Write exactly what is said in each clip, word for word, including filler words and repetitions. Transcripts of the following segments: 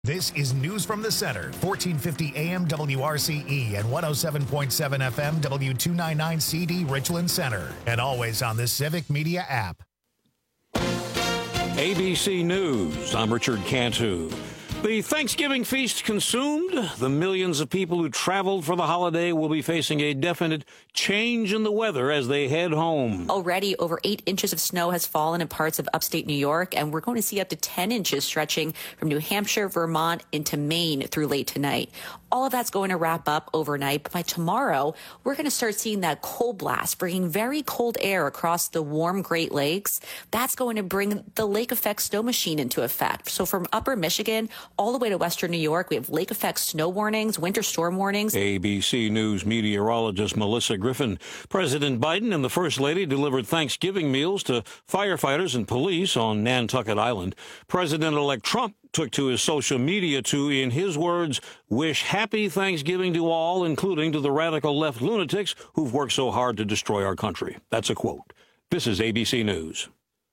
This is News from the Center, fourteen fifty A M W R C E and one oh seven point seven F M W two ninety-nine C D Richland Center, and always on the Civic Media app. A B C News, I'm Richard Cantu. The Thanksgiving feast consumed. The millions of people who traveled for the holiday will be facing a definite change in the weather as they head home. Already over eight inches of snow has fallen in parts of upstate New York, and we're going to see up to ten inches stretching from New Hampshire, Vermont into Maine through late tonight. All of that's going to wrap up overnight, but by tomorrow, we're going to start seeing that cold blast, bringing very cold air across the warm Great Lakes. That's going to bring the lake effect snow machine into effect. So from upper Michigan all the way to western New York, we have lake effect snow warnings, winter storm warnings. A B C News meteorologist Melissa Griffin. President Biden and the First Lady delivered Thanksgiving meals to firefighters and police on Nantucket Island. President-elect Trump took to his social media to, in his words, wish happy Thanksgiving to all, including to the radical left lunatics who've worked so hard to destroy our country. That's a quote. This is A B C News.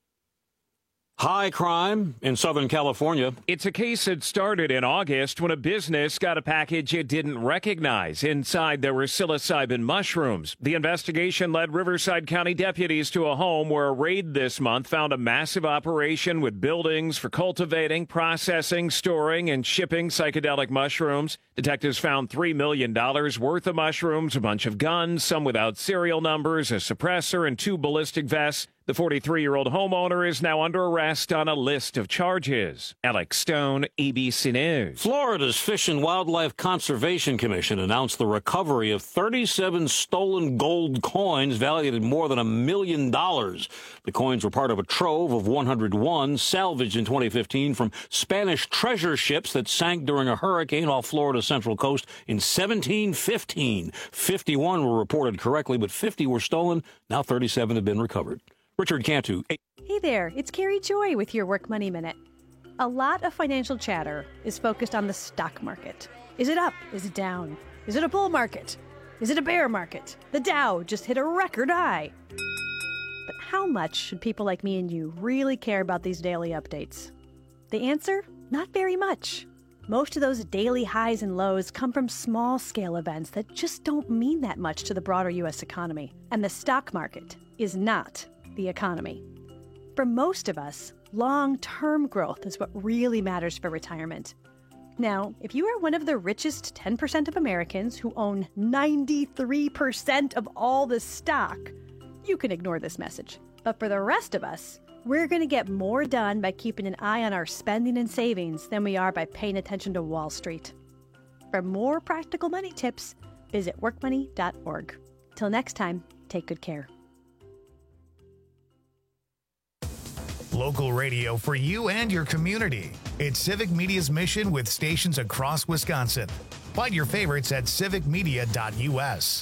High crime in Southern California. It's a case that started in August when a business got a package it didn't recognize. Inside, there were psilocybin mushrooms. The investigation led Riverside County deputies to a home where a raid this month found a massive operation with buildings for cultivating, processing, storing, and shipping psychedelic mushrooms. Detectives found three million dollars worth of mushrooms, a bunch of guns, some without serial numbers, a suppressor, and two ballistic vests. The forty-three-year-old homeowner is now under arrest on a list of charges. Alex Stone, A B C News. Florida's Fish and Wildlife Conservation Commission announced the recovery of thirty-seven stolen gold coins valued at more than a million dollars. The coins were part of a trove of one hundred one salvaged in twenty fifteen from Spanish treasure ships that sank during a hurricane off Florida's central coast in seventeen fifteen. fifty-one were reported correctly, but fifty were stolen. Now thirty-seven have been recovered. Richard Cantu. Hey there, it's Carrie Joy with your Work Money Minute. A lot of financial chatter is focused on the stock market. Is it up? Is it down? Is it a bull market? Is it a bear market? The Dow just hit a record high. But how much should people like me and you really care about these daily updates? The answer? Not very much. Most of those daily highs and lows come from small-scale events that just don't mean that much to the broader U S economy. And the stock market is not the economy. For most of us, long-term growth is what really matters for retirement. Now, if you are one of the richest ten percent of Americans who own ninety-three percent of all the stock, you can ignore this message. But for the rest of us, we're going to get more done by keeping an eye on our spending and savings than we are by paying attention to Wall Street. For more practical money tips, visit work money dot org. Till next time, take good care. Local radio for you and your community. It's Civic Media's mission with stations across Wisconsin. Find your favorites at civic media dot U S.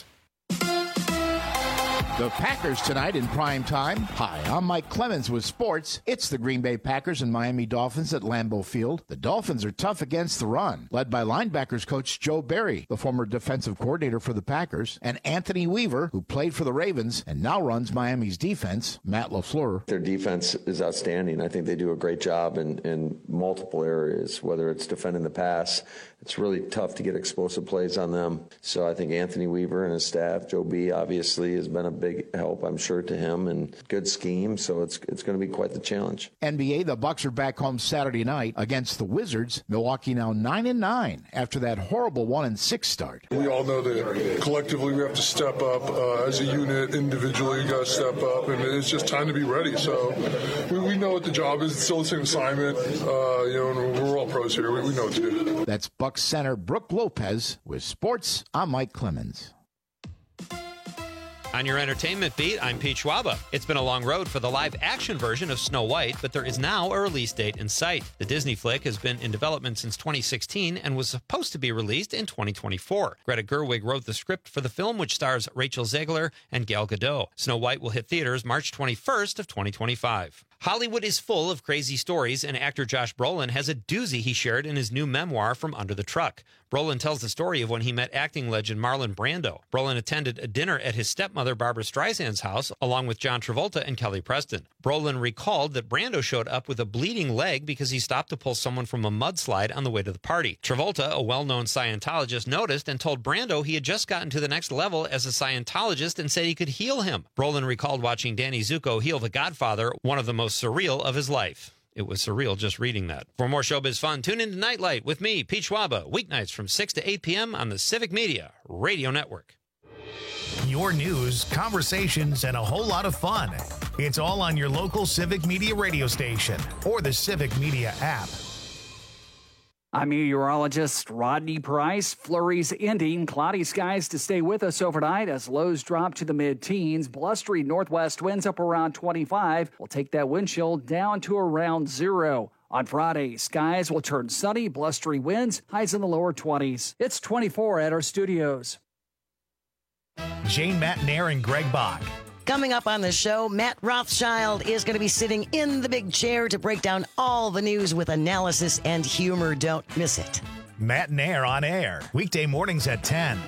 The Packers tonight in prime time. Hi, I'm Mike Clemens with sports. It's the Green Bay Packers and Miami Dolphins at Lambeau Field. The Dolphins are tough against the run, led by linebackers coach Joe Barry, the former defensive coordinator for the Packers, and Anthony Weaver, who played for the Ravens and now runs Miami's defense, Matt LaFleur. Their defense is outstanding. I think they do a great job in, in multiple areas, whether it's defending the pass. It's really tough to get explosive plays on them. So I think Anthony Weaver and his staff, Joe B, obviously, has been a big help, I'm sure, to him, and good scheme. So it's it's going to be quite the challenge. N B A, the Bucks are back home Saturday night against the Wizards. Milwaukee now nine and nine after that horrible one and six start. We all know that collectively we have to step up uh, as a unit. Individually, you got to step up, and it's just time to be ready. So we, we know what the job is. It's still the same assignment. Uh, you know, and we're all pros here. We, we know what to do. That's Bucks center Brooke Lopez with sports. I'm Mike Clemens. On your entertainment beat, I'm Pete Schwaba. It's been a long road for the live-action version of Snow White, but there is now a release date in sight. The Disney flick has been in development since twenty sixteen and was supposed to be released in twenty twenty-four. Greta Gerwig wrote the script for the film, which stars Rachel Zegler and Gal Gadot. Snow White will hit theaters March twenty-first of twenty twenty-five. Hollywood is full of crazy stories, and actor Josh Brolin has a doozy he shared in his new memoir, From Under the Truck. Brolin tells the story of when he met acting legend Marlon Brando. Brolin attended a dinner at his stepmother Barbra Streisand's house, along with John Travolta and Kelly Preston. Brolin recalled that Brando showed up with a bleeding leg because he stopped to pull someone from a mudslide on the way to the party. Travolta, a well-known Scientologist, noticed and told Brando he had just gotten to the next level as a Scientologist and said he could heal him. Brolin recalled watching Danny Zuko heal the Godfather, one of the most surreal of his life. It was surreal just reading that. For more showbiz fun, tune in to Nightlight with me, Pete Schwaba, weeknights from six to eight p.m. on the Civic Media Radio Network. Your news, conversations, and a whole lot of fun. It's all on your local Civic Media radio station or the Civic Media app. I'm meteorologist Rodney Price. Flurries ending. Cloudy skies to stay with us overnight as lows drop to the mid-teens. Blustery northwest winds up around twenty-five. We'll take that wind chill down to around zero. On Friday, skies will turn sunny, blustery winds, highs in the lower twenties. It's twenty-four at our studios. Jane Matnair and Greg Bach. Coming up on the show, Matt Rothschild is going to be sitting in the big chair to break down all the news with analysis and humor. Don't miss it. Matt Nair on air, weekday mornings at ten.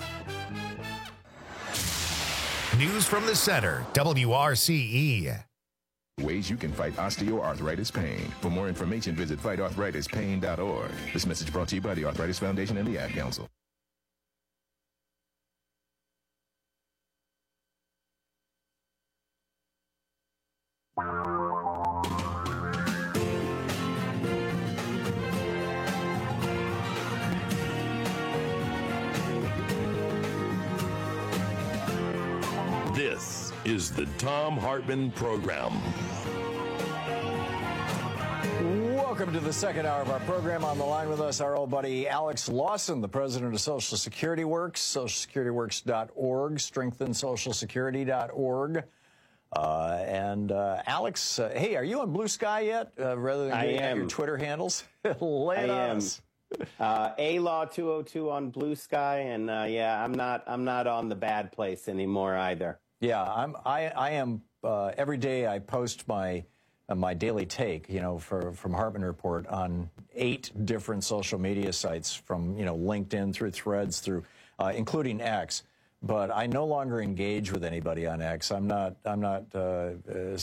News from the center, W R C E. Ways you can fight osteoarthritis pain. For more information, visit fight arthritis pain dot org. This message brought to you by the Arthritis Foundation and the Ad Council. This is the Thom Hartmann Program. Welcome to the second hour of our program. On the line with us, our old buddy Alex Lawson, the president of Social Security Works, social security works dot org, strengthen social security dot org. Uh, and uh, Alex, uh, hey, are you on Blue Sky yet? Uh, rather than getting out your Twitter handles, lay it on us. Uh, A Law two oh two on Blue Sky, and uh, yeah, I'm not, I'm not on the bad place anymore either. Yeah, I'm. I, I am. Uh, every day I post my uh, my daily take, you know, for from Hartmann Report on eight different social media sites, from you know LinkedIn through Threads through, uh, including X. But I no longer engage with anybody on X. I'm not. I'm not. Uh, uh,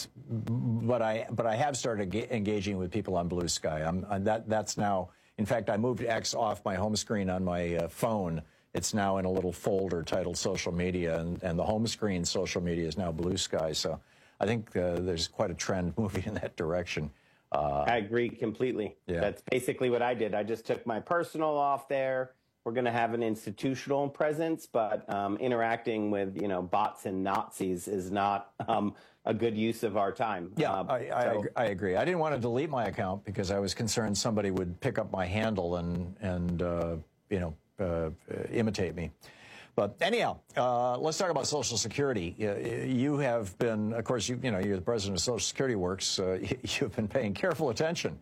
but I. But I have started engaging with people on Blue Sky. I'm. I'm that. That's now. In fact, I moved X off my home screen on my uh, phone. It's now in a little folder titled Social Media, and, and the home screen social media is now Blue Sky. So I think uh, there's quite a trend moving in that direction. Uh, I agree completely. Yeah. That's basically what I did. I just took my personal off there. We're going to have an institutional presence, but um, interacting with, you know, bots and Nazis is not um, a good use of our time. Yeah, uh, I, I, so. I agree. I didn't want to delete my account because I was concerned somebody would pick up my handle and, and uh, you know, uh, imitate me. But anyhow, uh, let's talk about Social Security. Uh, you have been, of course, you, you know, you're the president of Social Security Works. Uh, you've been paying careful attention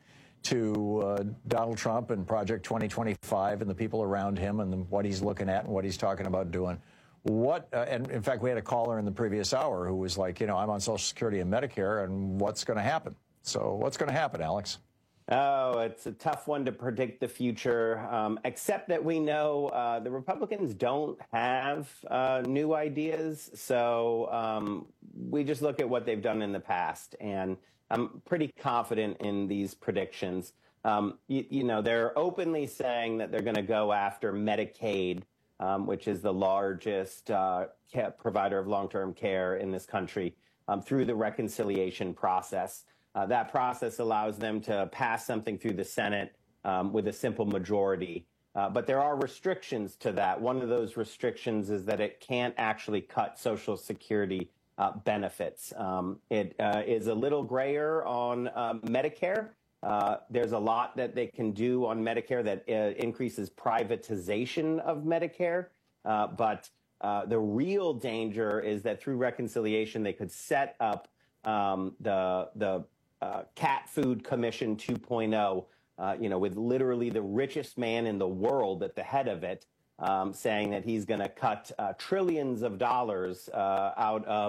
to uh, Donald Trump and Project twenty twenty-five and the people around him and what he's looking at and what he's talking about doing. What, uh, and in fact, we had a caller in the previous hour who was like, you know, I'm on Social Security and Medicare, and what's going to happen? So what's going to happen, Alex? Oh, it's a tough one to predict the future, um, except that we know uh, the Republicans don't have uh, new ideas. So um, we just look at what they've done in the past, and I'm pretty confident in these predictions. Um, you, you know, they're openly saying that they're going to go after Medicaid, um, which is the largest uh, provider of long-term care in this country, um, through the reconciliation process. Uh, that process allows them to pass something through the Senate um, with a simple majority. Uh, but there are restrictions to that. One of those restrictions is that it can't actually cut Social Security uh, benefits. Um, it uh, is a little grayer on um, Medicare. Uh, there's a lot that they can do on Medicare that uh, increases privatization of Medicare. Uh, but uh, the real danger is that through reconciliation, they could set up um, the the Uh, Cat Food Commission two point oh, uh, you know, with literally the richest man in the world at the head of it, um, saying that he's going to cut uh, trillions of dollars uh, out of,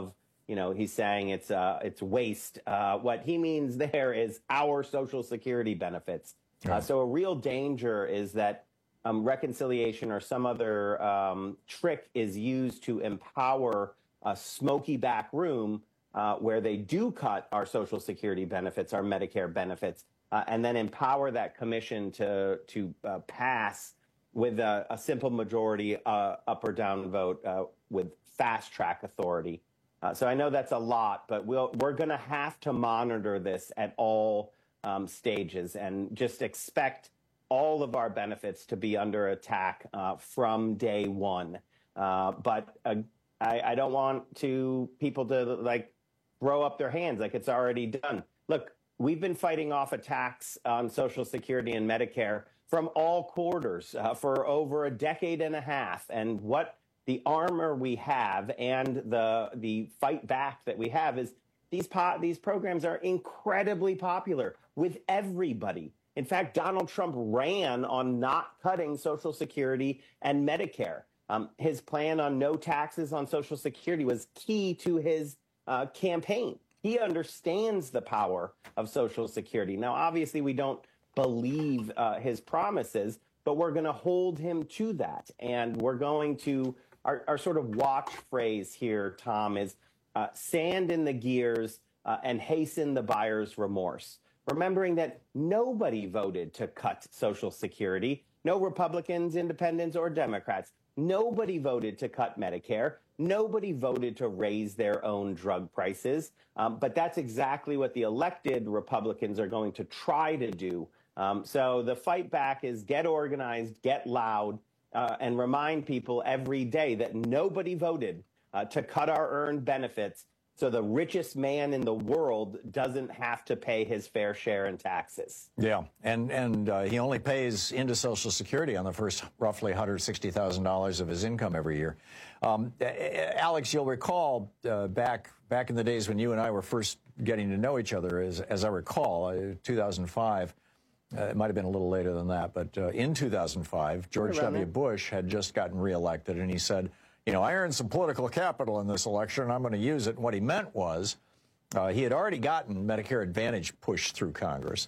you know, he's saying it's uh, it's waste. Uh, what he means there is our Social Security benefits. Uh, so a real danger is that um, reconciliation or some other um, trick is used to empower a smoky back room uh, where they do cut our Social Security benefits, our Medicare benefits, uh, and then empower that commission to to uh, pass with a, a simple majority, uh, up or down vote uh, with fast track authority. Uh, so I know that's a lot, but we'll, we're going to have to monitor this at all Um, stages and just expect all of our benefits to be under attack uh, from day one. Uh, but uh, I, I don't want to people to like throw up their hands like it's already done. Look, we've been fighting off attacks on Social Security and Medicare from all quarters uh, for over a decade and a half. And what the armor we have and the the fight back that we have is these po- these programs are incredibly popular with everybody. In fact, Donald Trump ran on not cutting Social Security and Medicare. Um, his plan on no taxes on Social Security was key to his uh, campaign. He understands the power of Social Security. Now, obviously, we don't believe uh, his promises, but we're going to hold him to that. And we're going to, our, our sort of watch phrase here, Tom, is uh, sand in the gears uh, and hasten the buyer's remorse. Remembering that nobody voted to cut Social Security, no Republicans, independents, or Democrats. Nobody voted to cut Medicare. Nobody voted to raise their own drug prices. Um, but that's exactly what the elected Republicans are going to try to do. Um, so the fight back is get organized, get loud, uh, and remind people every day that nobody voted uh, to cut our earned benefits so the richest man in the world doesn't have to pay his fair share in taxes. Yeah, and and uh, he only pays into Social Security on the first roughly one hundred sixty thousand dollars of his income every year. Um, Alex, you'll recall uh, back back in the days when you and I were first getting to know each other, as, as I recall, uh, two thousand five, uh, it might have been a little later than that, but uh, in two thousand five, George W. Bush had just gotten reelected, and he said, you know, I earned some political capital in this election, and I'm going to use it. And what he meant was uh, he had already gotten Medicare Advantage pushed through Congress.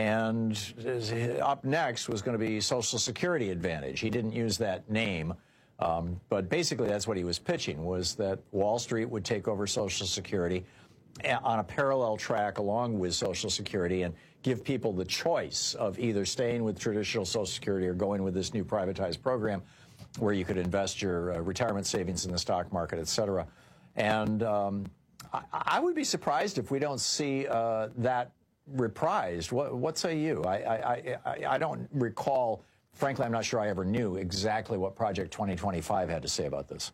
And up next was going to be Social Security Advantage. He didn't use that name. Um, but basically, that's what he was pitching, was that Wall Street would take over Social Security on a parallel track along with Social Security and give people the choice of either staying with traditional Social Security or going with this new privatized program where you could invest your uh, retirement savings in the stock market, et cetera. And um, I, I would be surprised if we don't see uh, that reprised. What, what say you? I, I, I, I don't recall, frankly, I'm not sure I ever knew exactly what Project twenty twenty-five had to say about this.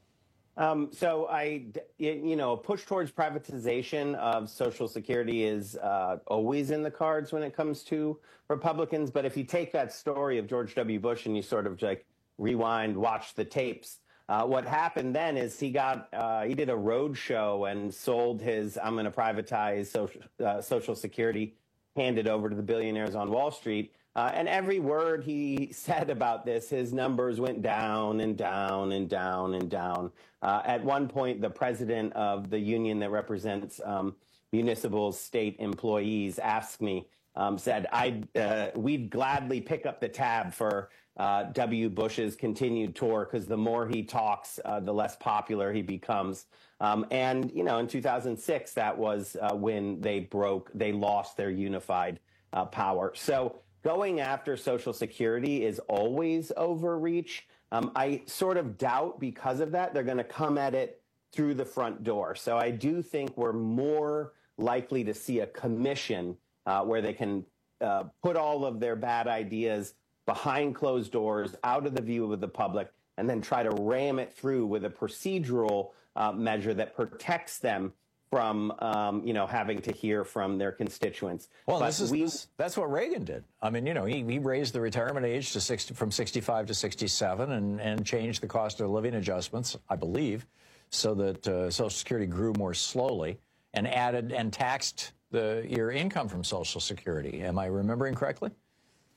Um, so I, you know, a push towards privatization of Social Security is uh, always in the cards when it comes to Republicans. But if you take that story of George W. Bush and you sort of like rewind, watch the tapes, uh, what happened then is he got, uh, he did a road show and sold his, I'm going to privatize social, uh, Social Security, handed over to the billionaires on Wall Street. Uh, and every word he said about this, his numbers went down and down and down and down. Uh, at one point, the president of the union that represents um, municipal state employees asked me, um, said, I'd, uh, we'd gladly pick up the tab for uh, W. Bush's continued tour because the more he talks, uh, the less popular he becomes. Um, and, you know, in two thousand six, that was uh, when they broke, they lost their unified uh, power. So going after Social Security is always overreach. Um, I sort of doubt because of that they're going to come at it through the front door. So I do think we're more likely to see a commission uh, where they can uh, put all of their bad ideas behind closed doors, out of the view of the public, and then try to ram it through with a procedural uh, measure that protects them from, um, you know, having to hear from their constituents. Well, but this is, we, this, that's what Reagan did. I mean, you know, he, he raised the retirement age to sixty, from sixty-five to sixty-seven and, and changed the cost of living adjustments, I believe, so that uh, Social Security grew more slowly and added and taxed the, your income from Social Security. Am I remembering correctly?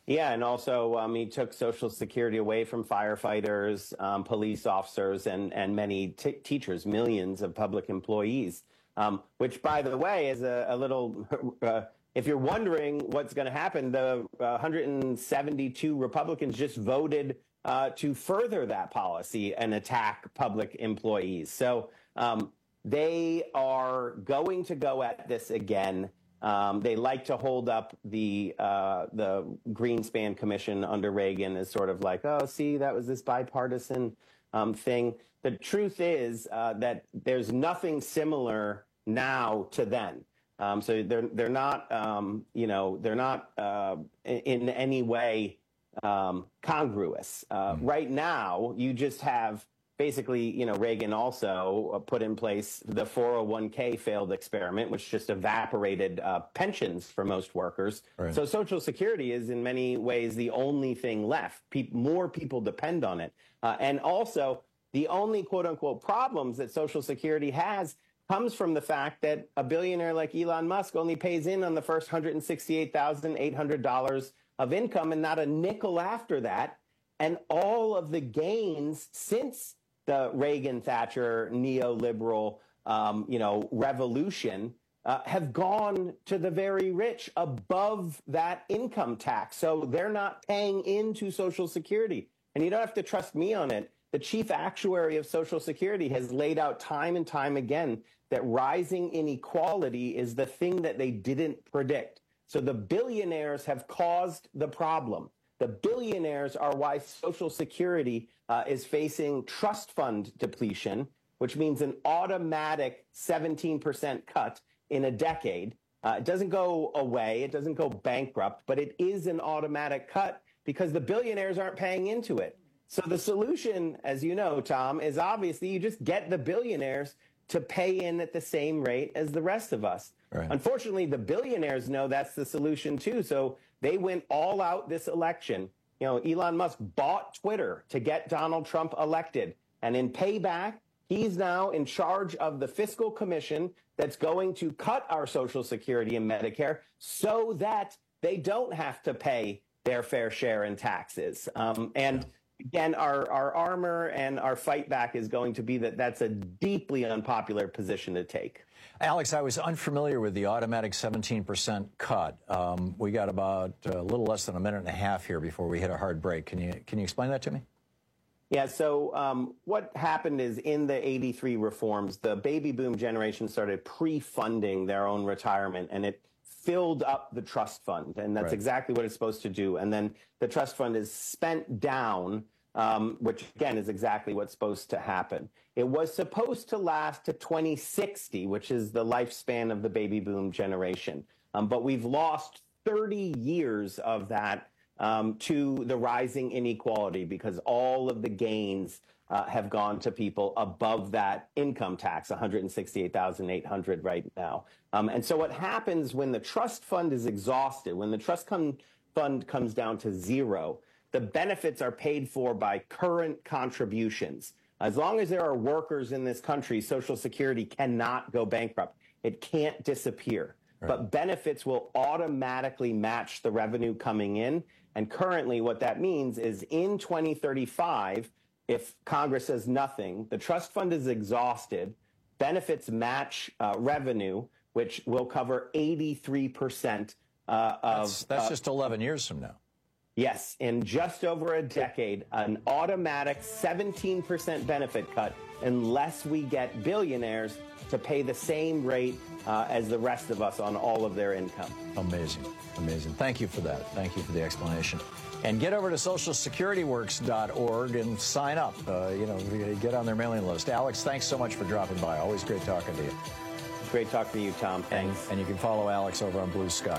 Yeah, and also um, he took Social Security away from firefighters, um, police officers, and, and many t- teachers, millions of public employees, um, which, by the way, is a, a little, uh, if you're wondering what's going to happen, the uh, one hundred seventy-two Republicans just voted uh, to further that policy and attack public employees. So um, they are going to go at this again. Um, they like to hold up the uh, the Greenspan Commission under Reagan as sort of like, oh, see, that was this bipartisan um, thing. The truth is uh, that there's nothing similar now to then. Um, so they're they're not, um, you know, they're not uh, in, in any way um, congruous. Uh, mm-hmm. Right now, you just have. Basically, you know, Reagan also put in place the four oh one k failed experiment, which just evaporated uh, pensions for most workers. Right. So Social Security is in many ways the only thing left. Pe- more people depend on it. Uh, and also, the only quote unquote problems that Social Security has comes from the fact that a billionaire like Elon Musk only pays in on the first one hundred sixty-eight thousand eight hundred dollars of income and not a nickel after that. And all of the gains since the Reagan-Thatcher neoliberal, um, you know, revolution uh, have gone to the very rich above that income tax. So they're not paying into Social Security. And you don't have to trust me on it. The chief actuary of Social Security has laid out time and time again that rising inequality is the thing that they didn't predict. So the billionaires have caused the problem. The billionaires are why Social Security uh, is facing trust fund depletion, which means an automatic seventeen percent cut in a decade. Uh, it doesn't go away. It doesn't go bankrupt, but it is an automatic cut because the billionaires aren't paying into it. So the solution, as you know, Tom, is obviously you just get the billionaires to pay in at the same rate as the rest of us. Right. Unfortunately, the billionaires know that's the solution, too. So they went all out this election. You know, Elon Musk bought Twitter to get Donald Trump elected. And in payback, he's now in charge of the fiscal commission that's going to cut our Social Security and Medicare so that they don't have to pay their fair share in taxes. Um, and again, our, our armor and our fight back is going to be that that's a deeply unpopular position to take. Alex, I was unfamiliar with the automatic seventeen percent cut. Um, we got about a little less than a minute and a half here before we hit a hard break. Can you can you explain that to me? Yeah, so um, what happened is in the eighty-three reforms, the baby boom generation started pre-funding their own retirement, and it filled up the trust fund, and that's right. exactly what it's supposed to do. And then the trust fund is spent down, um, which, again, is exactly what's supposed to happen. It was supposed to last to twenty sixty, which is the lifespan of the baby boom generation. Um, but we've lost thirty years of that um, to the rising inequality because all of the gains uh, have gone to people above that income tax, one hundred sixty-eight thousand eight hundred dollars right now. Um, and so what happens when the trust fund is exhausted, when the trust com- fund comes down to zero, the benefits are paid for by current contributions. As long as there are workers in this country, Social Security cannot go bankrupt. It can't disappear. Right. But benefits will automatically match the revenue coming in. And currently what that means is in twenty thirty-five, if Congress says nothing, the trust fund is exhausted, benefits match uh, revenue, which will cover eighty-three percent uh, of... That's, that's uh, just eleven years from now. Yes, in just over a decade, an automatic seventeen percent benefit cut unless we get billionaires to pay the same rate uh, as the rest of us on all of their income. Amazing. Amazing. Thank you for that. Thank you for the explanation. And get over to social security works dot org and sign up. Uh, you know, get on their mailing list. Alex, thanks so much for dropping by. Always great talking to you. Great talking to you, Tom. Thanks. And, and you can follow Alex over on Blue Sky.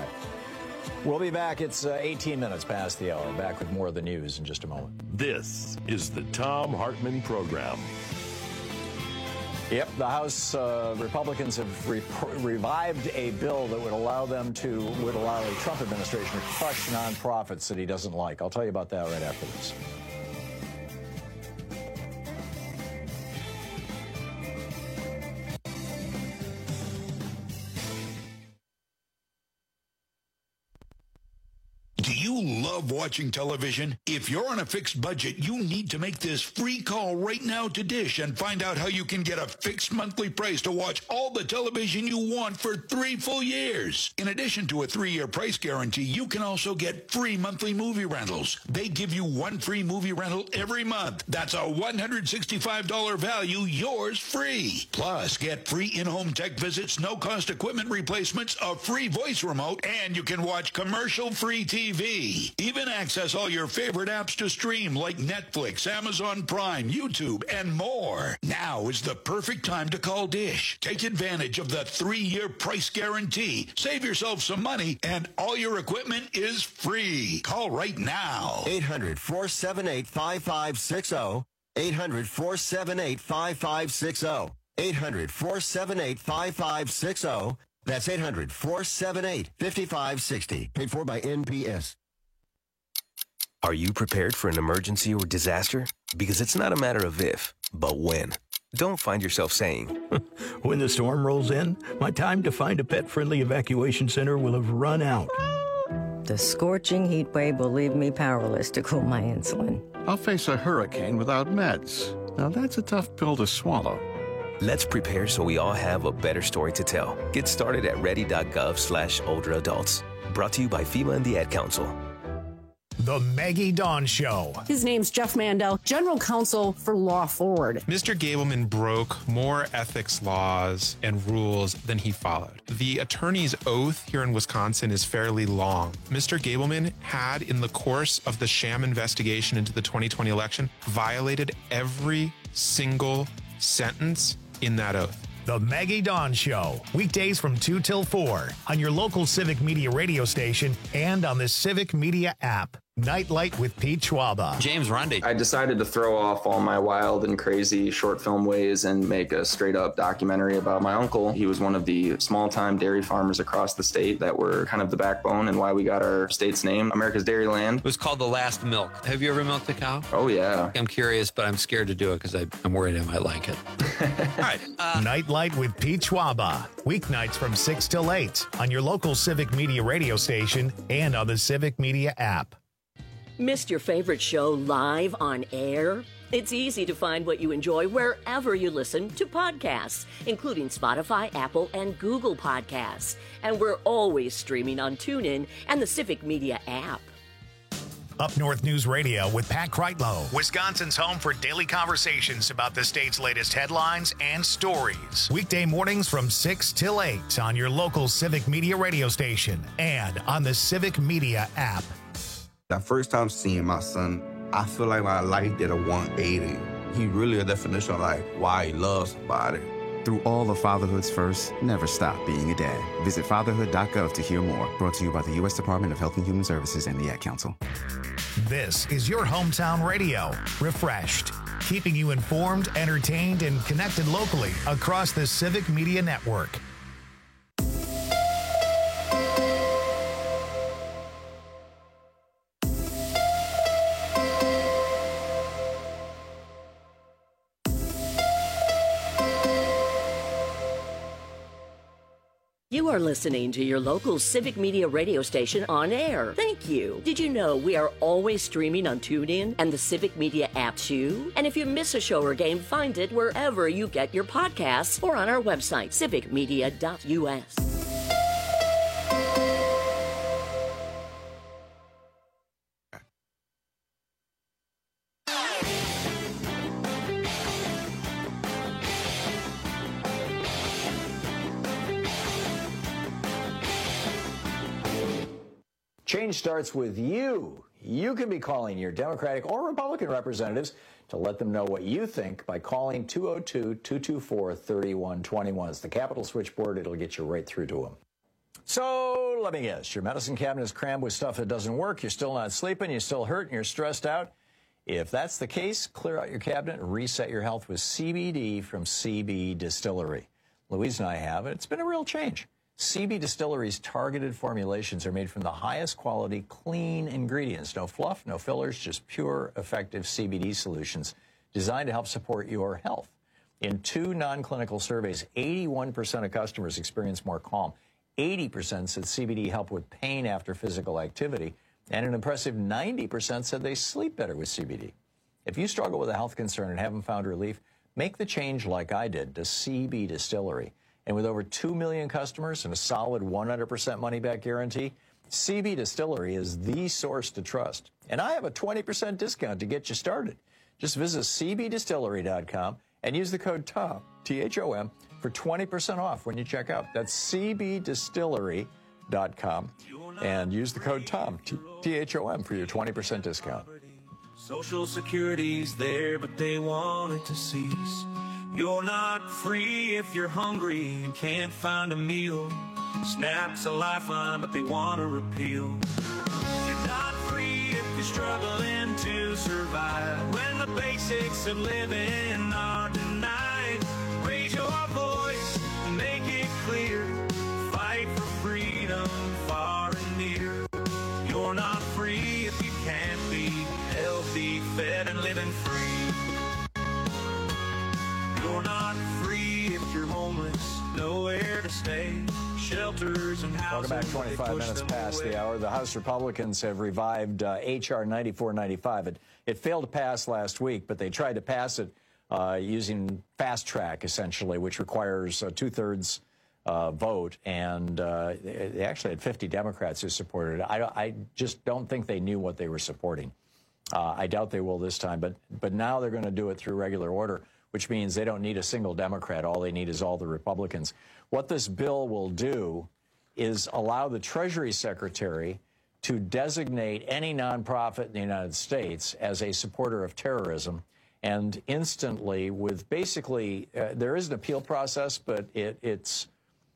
We'll be back. It's uh, eighteen minutes past the hour. Back with more of the news in just a moment. This is the Thom Hartmann Program. Yep, the House uh, Republicans have re- revived a bill that would allow them to, would allow the Trump administration to crush nonprofits that he doesn't like. I'll tell you about that right after this. Do you love watching television? If you're on a fixed budget, you need to make this free call right now to Dish and find out how you can get a fixed monthly price to watch all the television you want for three full years. In addition to a three-year price guarantee, you can also get free monthly movie rentals. They give you one free movie rental every month. That's a one hundred sixty-five dollars value, yours free. Plus, get free in-home tech visits, no-cost equipment replacements, a free voice remote, and you can watch commercial-free T V. Even access all your favorite apps to stream like Netflix, Amazon Prime, YouTube, and more. Now is the perfect time to call Dish. Take advantage of the three-year price guarantee. Save yourself some money, and all your equipment is free. Call right now. eight hundred, four seven eight, five five six zero. eight hundred, four seven eight, five five six zero. eight hundred, four seven eight, five five six zero. That's eight hundred, four seven eight, five five six zero. Paid for by N P S. Are you prepared for an emergency or disaster? Because it's not a matter of if, but when. Don't find yourself saying, when the storm rolls in, my time to find a pet-friendly evacuation center will have run out. The scorching heat wave will leave me powerless to cool my insulin. I'll face a hurricane without meds. Now that's a tough pill to swallow. Let's prepare so we all have a better story to tell. Get started at ready.gov slash older adults. Brought to you by FEMA and the Ad Council. The Maggie Dawn Show. His name's Jeff Mandel, General Counsel for Law Forward. Mister Gableman broke more ethics laws and rules than he followed. The attorney's oath here in Wisconsin is fairly long. Mister Gableman had, in the course of the sham investigation into the twenty twenty election, violated every single sentence in that oath. The Maggie Dawn Show, weekdays from two till four on your local Civic Media radio station and on the Civic Media app. Nightlight with Pete Schwaba. James Rundy. I decided to throw off all my wild and crazy short film ways and make a straight up documentary about my uncle. He was one of the small time dairy farmers across the state that were kind of the backbone and why we got our state's name, America's Dairy Land. It was called The Last Milk. Have you ever milked a cow? Oh, yeah. I'm curious, but I'm scared to do it because I'm worried I might like it. All right. Uh, Nightlight with Pete Schwaba. Weeknights from six till eight on your local Civic Media radio station and on the Civic Media app. Missed your favorite show live on air? It's easy to find what you enjoy wherever you listen to podcasts, including Spotify, Apple, and Google Podcasts. And we're always streaming on TuneIn and the Civic Media app. Up North News Radio with Pat Kreitlow, Wisconsin's home for daily conversations about the state's latest headlines and stories. Weekday mornings from six till eight on your local Civic Media radio station and on the Civic Media app. That first time seeing my son, I feel like my life did a one eighty. He really a definition of like why he loves somebody. Through all the fatherhoods first, never stop being a dad. Visit fatherhood dot gov to hear more. Brought to you by the U S Department of Health and Human Services and the Ad Council. This is your hometown radio, refreshed, keeping you informed, entertained, and connected locally across the Civic Media Network. You are listening to your local Civic Media radio station on air. Thank you. Did you know we are always streaming on TuneIn and the Civic Media app too? And if you miss a show or game, find it wherever you get your podcasts or on our website, civic media dot U S. Change starts with you. You can be calling your Democratic or Republican representatives to let them know what you think by calling two oh two, two two four, three one two one. It's the Capitol switchboard. It'll get you right through to them. So let me guess, your medicine cabinet is crammed with stuff that doesn't work. You're still not sleeping. You're still hurt and you're stressed out. If that's the case, clear out your cabinet and reset your health with C B D from C B Distillery. Louise and I have it. It's been a real change. C B Distillery's targeted formulations are made from the highest quality, clean ingredients. No fluff, no fillers, just pure, effective C B D solutions designed to help support your health. In two non-clinical surveys, eighty-one percent of customers experienced more calm. eighty percent said C B D helped with pain after physical activity. And an impressive ninety percent said they sleep better with C B D. If you struggle with a health concern and haven't found relief, make the change like I did to C B Distillery. And with over two million customers and a solid one hundred percent money-back guarantee, C B Distillery is the source to trust. And I have a twenty percent discount to get you started. Just visit C B distillery dot com and use the code TOM, T H O M, for twenty percent off when you check out. That's C B distillery dot com. And use the code TOM, T H O M, for your twenty percent discount. Social Security's there, but they want it to cease. You're not free if you're hungry and can't find a meal. SNAP's a lifeline, but they want to repeal. You're not free if you're struggling to survive. When the basics of living are denied, raise your voice and make it clear. Fight for freedom far and near. You're not free if you can't be healthy, fed, and living free. You're not free if you're homeless, nowhere to stay. Shelters and houses. Welcome back. twenty-five minutes past the hour. The House Republicans have revived uh, H R ninety-four ninety-five. It, it failed to pass last week, but they tried to pass it uh, using fast track, essentially, which requires a two-thirds uh, vote. And uh, they actually had fifty Democrats who supported it. I, I just don't think they knew what they were supporting. Uh, I doubt they will this time. But, but now they're going to do it through regular order, which means they don't need a single Democrat. All they need is all the Republicans. What this bill will do is allow the Treasury Secretary to designate any nonprofit in the United States as a supporter of terrorism, and instantly, with basically, uh, there is an appeal process, but it, it's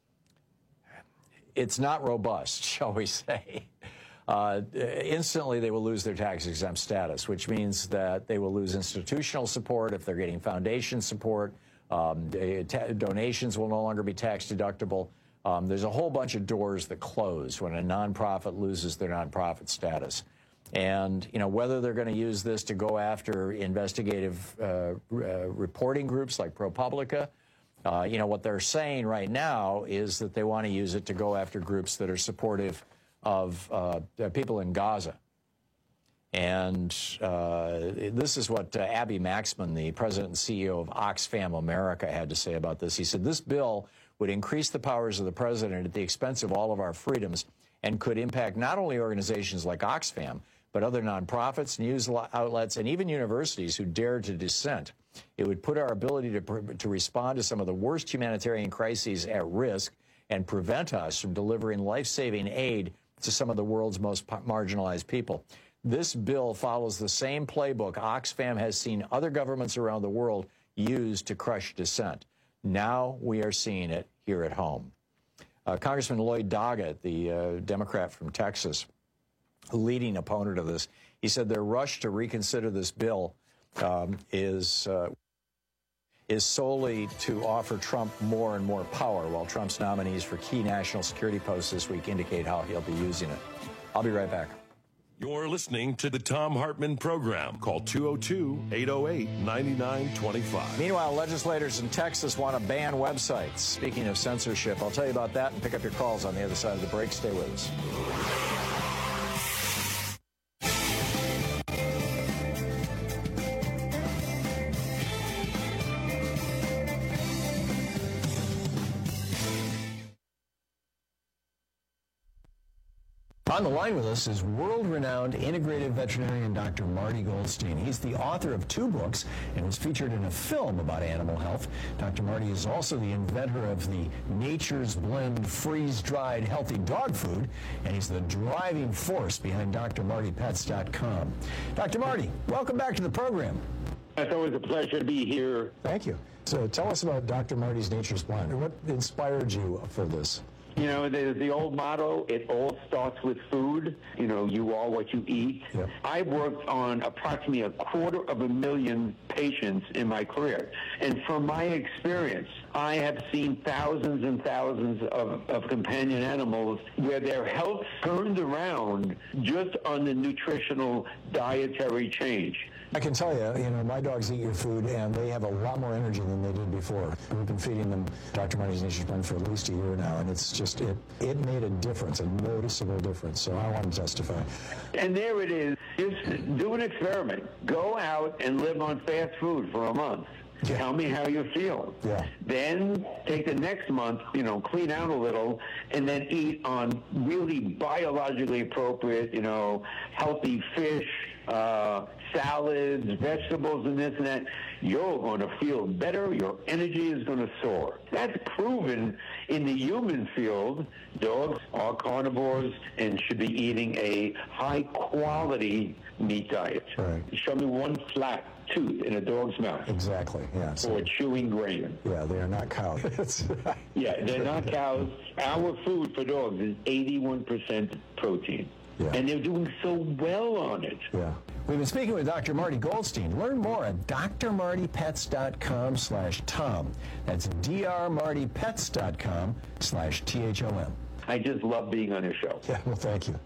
it's not robust, shall we say. Uh, instantly, they will lose their tax-exempt status, which means that they will lose institutional support if they're getting foundation support. Um, donations will no longer be tax-deductible. Um, there's a whole bunch of doors that close when a nonprofit loses their nonprofit status. And, you know, whether they're going to use this to go after investigative uh, uh, reporting groups like ProPublica, uh, you know, what they're saying right now is that they want to use it to go after groups that are supportive of uh, people in Gaza. And uh, this is what uh, Abby Maxman, the president and C E O of Oxfam America, had to say about this. He said, this bill would increase the powers of the president at the expense of all of our freedoms and could impact not only organizations like Oxfam, but other nonprofits, news outlets, and even universities who dare to dissent. It would put our ability to, to respond to some of the worst humanitarian crises at risk and prevent us from delivering life-saving aid to some of the world's most marginalized people. This bill follows the same playbook Oxfam has seen other governments around the world use to crush dissent. Now we are seeing it here at home. Uh, Congressman Lloyd Doggett, the uh, Democrat from Texas, leading opponent of this, he said their rush to reconsider this bill um, is uh, is solely to offer Trump more and more power, while Trump's nominees for key national security posts this week indicate how he'll be using it. I'll be right back. You're listening to the Thom Hartmann Program. Call two oh two, eight oh eight, nine nine two five. Meanwhile, legislators in Texas want to ban websites. Speaking of censorship, I'll tell you about that and pick up your calls on the other side of the break. Stay with us. On the line with us is world-renowned integrative veterinarian Doctor Marty Goldstein. He's the author of two books and was featured in a film about animal health. Doctor Marty is also the inventor of the Nature's Blend freeze-dried healthy dog food, and he's the driving force behind D R Marty Pets dot com. Doctor Marty, welcome back to the program. It's always a pleasure to be here. Thank you. So tell us about Doctor Marty's Nature's Blend. What inspired you for this? You know, the, the old motto, it all starts with food. You know, you are what you eat. Yep. I've worked on approximately a quarter of a million patients in my career. And from my experience, I have seen thousands and thousands of, of companion animals where their health turned around just on the nutritional dietary change. I can tell you, you know, my dogs eat your food, and they have a lot more energy than they did before. We've been feeding them Doctor Marty's Nature's Blend for at least a year now, and it's just, it, it made a difference, a noticeable difference, so I want to testify. And there it is. Just do an experiment. Go out and live on fast food for a month. Yeah. Tell me how you feel. Yeah. Then take the next month, you know, clean out a little, and then eat on really biologically appropriate, you know, healthy fish, uh, salads, vegetables, and this and that. You're going to feel better. Your energy is going to soar. That's proven in the human field. Dogs are carnivores and should be eating a high-quality meat diet. Right. Show me one flat tooth in a dog's mouth. Exactly, yeah. So, or chewing grain. Yeah, they are not cows. Yeah, they're not cows. Our food for dogs is eighty-one percent protein. Yeah. And they're doing so well on it. Yeah. We've been speaking with Doctor Marty Goldstein. Learn more at d r marty pets dot com slash tom. That's d r marty pets dot com slash T H O M. I just love being on your show. Yeah, well, thank you.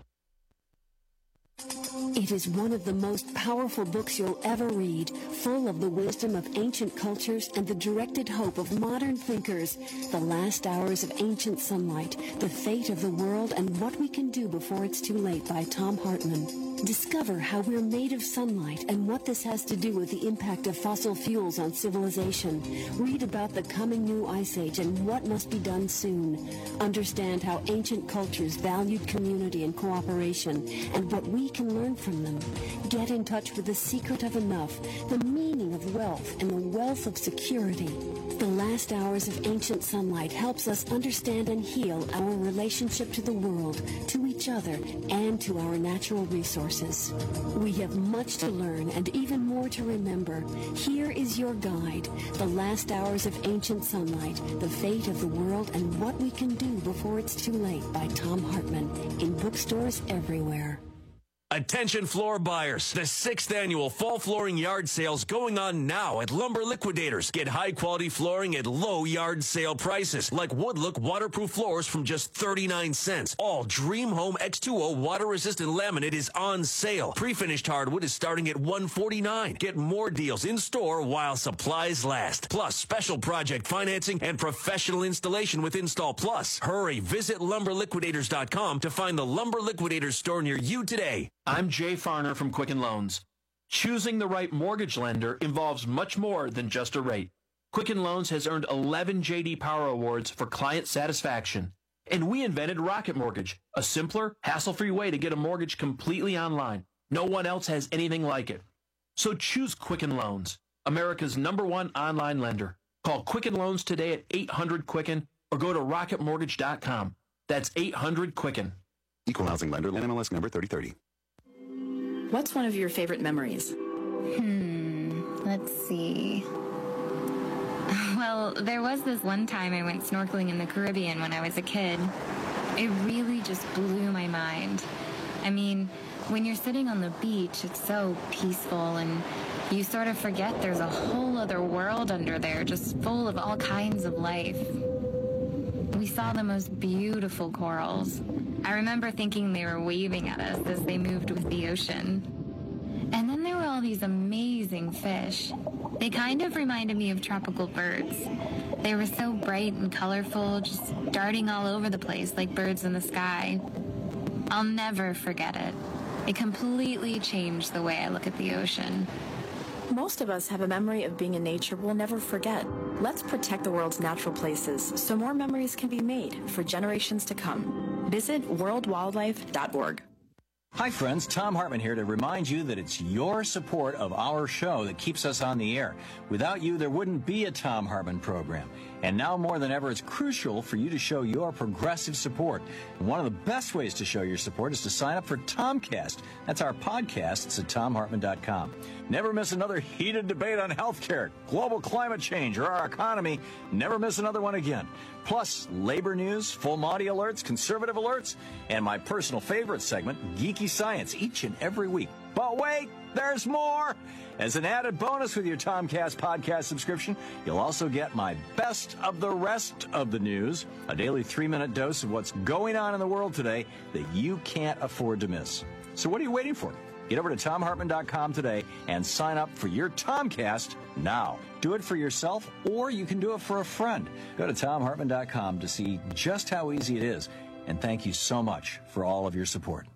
It is one of the most powerful books you'll ever read, full of the wisdom of ancient cultures and the directed hope of modern thinkers. The Last Hours of Ancient Sunlight, The Fate of the World and What We Can Do Before It's Too Late by Thom Hartmann. Discover how we're made of sunlight and what this has to do with the impact of fossil fuels on civilization. Read about the coming new ice age and what must be done soon. Understand how ancient cultures valued community and cooperation and what we can learn from them. Get in touch with the secret of enough, the meaning of wealth, and the wealth of security. The Last Hours of Ancient Sunlight helps us understand and heal our relationship to the world, to each other, and to our natural resources. We have much to learn and even more to remember. Here is your guide, The Last Hours of Ancient Sunlight, The Fate of the World and What We Can Do Before It's Too Late by Thom Hartmann, in bookstores everywhere. Attention floor buyers. The sixth annual fall flooring yard sale's going on now at Lumber Liquidators. Get high quality flooring at low yard sale prices, like Woodlook waterproof floors from just thirty-nine cents. All Dream Home X two O water resistant laminate is on sale. Pre-finished hardwood is starting at one forty-nine. Get more deals in store while supplies last. Plus special project financing and professional installation with Install Plus. Hurry, visit lumber liquidators dot com to find the Lumber Liquidators store near you today. I'm Jay Farner from Quicken Loans. Choosing the right mortgage lender involves much more than just a rate. Quicken Loans has earned eleven J D Power Awards for client satisfaction. And we invented Rocket Mortgage, a simpler, hassle-free way to get a mortgage completely online. No one else has anything like it. So choose Quicken Loans, America's number one online lender. Call Quicken Loans today at eight hundred Quicken or go to rocket mortgage dot com. That's eight hundred Quicken. Equal housing lender, N M L S number thirty thirty. What's one of your favorite memories? Hmm, let's see. Well, there was this one time I went snorkeling in the Caribbean when I was a kid. It really just blew my mind. I mean, when you're sitting on the beach, it's so peaceful and you sort of forget there's a whole other world under there just full of all kinds of life. We saw the most beautiful corals. I remember thinking they were waving at us as they moved with the ocean. And then there were all these amazing fish. They kind of reminded me of tropical birds. They were so bright and colorful, just darting all over the place like birds in the sky. I'll never forget it. It completely changed the way I look at the ocean. Most of us have a memory of being in nature we'll never forget. Let's protect the world's natural places so more memories can be made for generations to come. Visit world wildlife dot org. Hi friends, Thom Hartmann here to remind you that it's your support of our show that keeps us on the air. Without you, there wouldn't be a Thom Hartmann program. And now more than ever, it's crucial for you to show your progressive support. And one of the best ways to show your support is to sign up for Tomcast. That's our podcast. It's at tom hartmann dot com. Never miss another heated debate on healthcare, global climate change, or our economy. Never miss another one again. Plus, labor news, full Monty alerts, conservative alerts, and my personal favorite segment, Geeky Science, each and every week. But wait, there's more. As an added bonus with your Tomcast podcast subscription, you'll also get my best of the rest of the news, a daily three-minute dose of what's going on in the world today that you can't afford to miss. So what are you waiting for? Get over to Thom Hartmann dot com today and sign up for your Tomcast now. Do it for yourself, or you can do it for a friend. Go to Thom Hartmann dot com to see just how easy it is. And thank you so much for all of your support.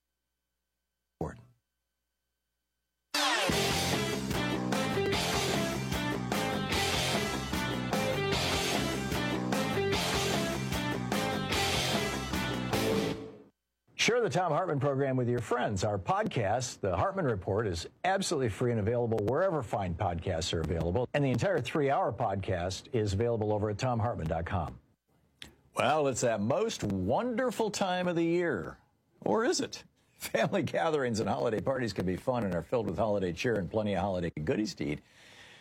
Share the Thom Hartmann program with your friends. Our podcast, The Hartmann Report, is absolutely free and available wherever fine podcasts are available. And the entire three-hour podcast is available over at Thom Hartmann dot com. Well, it's that most wonderful time of the year. Or is it? Family gatherings and holiday parties can be fun and are filled with holiday cheer and plenty of holiday goodies to eat.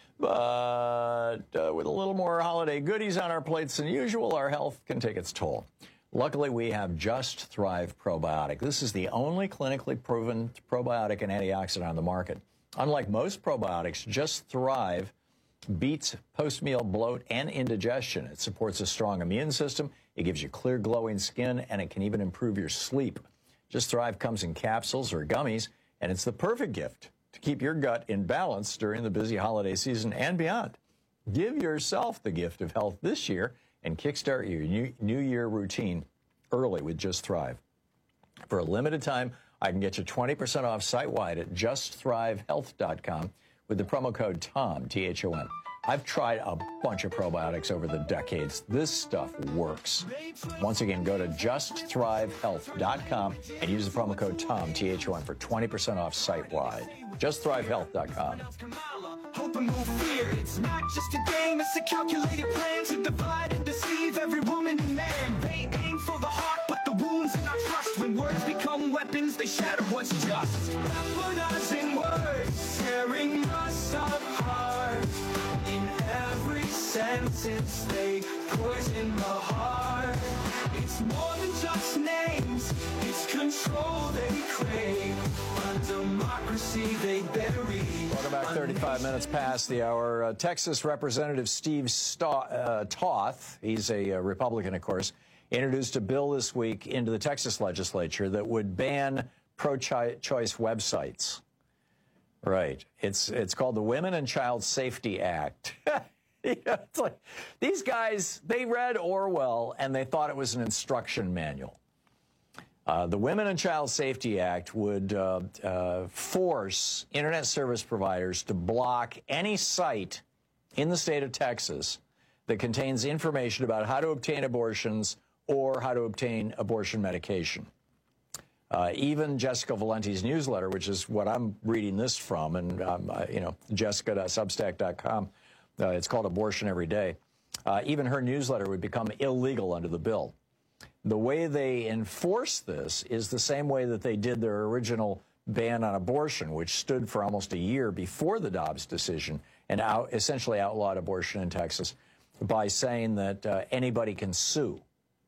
But uh, with a little more holiday goodies on our plates than usual, our health can take its toll. Luckily, we have Just Thrive Probiotic. This is the only clinically proven probiotic and antioxidant on the market. Unlike most probiotics, Just Thrive beats post-meal bloat and indigestion. It supports a strong immune system, it gives you clear, glowing skin, and it can even improve your sleep. Just Thrive comes in capsules or gummies, and it's the perfect gift to keep your gut in balance during the busy holiday season and beyond. Give yourself the gift of health this year and kickstart your new, new year routine early with Just Thrive. For a limited time, I can get you twenty percent off site-wide at just thrive health dot com with the promo code TOM, T H O M. I've tried a bunch of probiotics over the decades. This stuff works. Once again, go to just thrive health dot com and use the promo code TOM, T H O M, for twenty percent off site-wide. just thrive health dot com. Hope and no fear. It's not just a game, it's a calculated plan to divide and deceive every woman and man. They aim for the heart, but the wounds in our trust. When words become weapons, they shatter what's just. Weaponizing words, tearing us apart. In every sentence, they poison the heart. It's more than just names, it's control they crave. A democracy they bury. Welcome back. thirty-five minutes past the hour. Uh, Texas Representative Steve Sta- uh, Toth, he's a uh, Republican, of course, introduced a bill this week into the Texas legislature that would ban pro-choice websites. Right. It's it's called the Women and Child Safety Act. You know, it's like these guys, they read Orwell and they thought it was an instruction manual. Uh, the Women and Child Safety Act would uh, uh, force internet service providers to block any site in the state of Texas that contains information about how to obtain abortions or how to obtain abortion medication. Uh, even Jessica Valenti's newsletter, which is what I'm reading this from, and um, uh, you know, jessica dot substack dot com, uh, it's called Abortion Every Day. Uh, even her newsletter would become illegal under the bill. The way they enforce this is the same way that they did their original ban on abortion, which stood for almost a year before the Dobbs decision and out, essentially outlawed abortion in Texas by saying that uh, anybody can sue.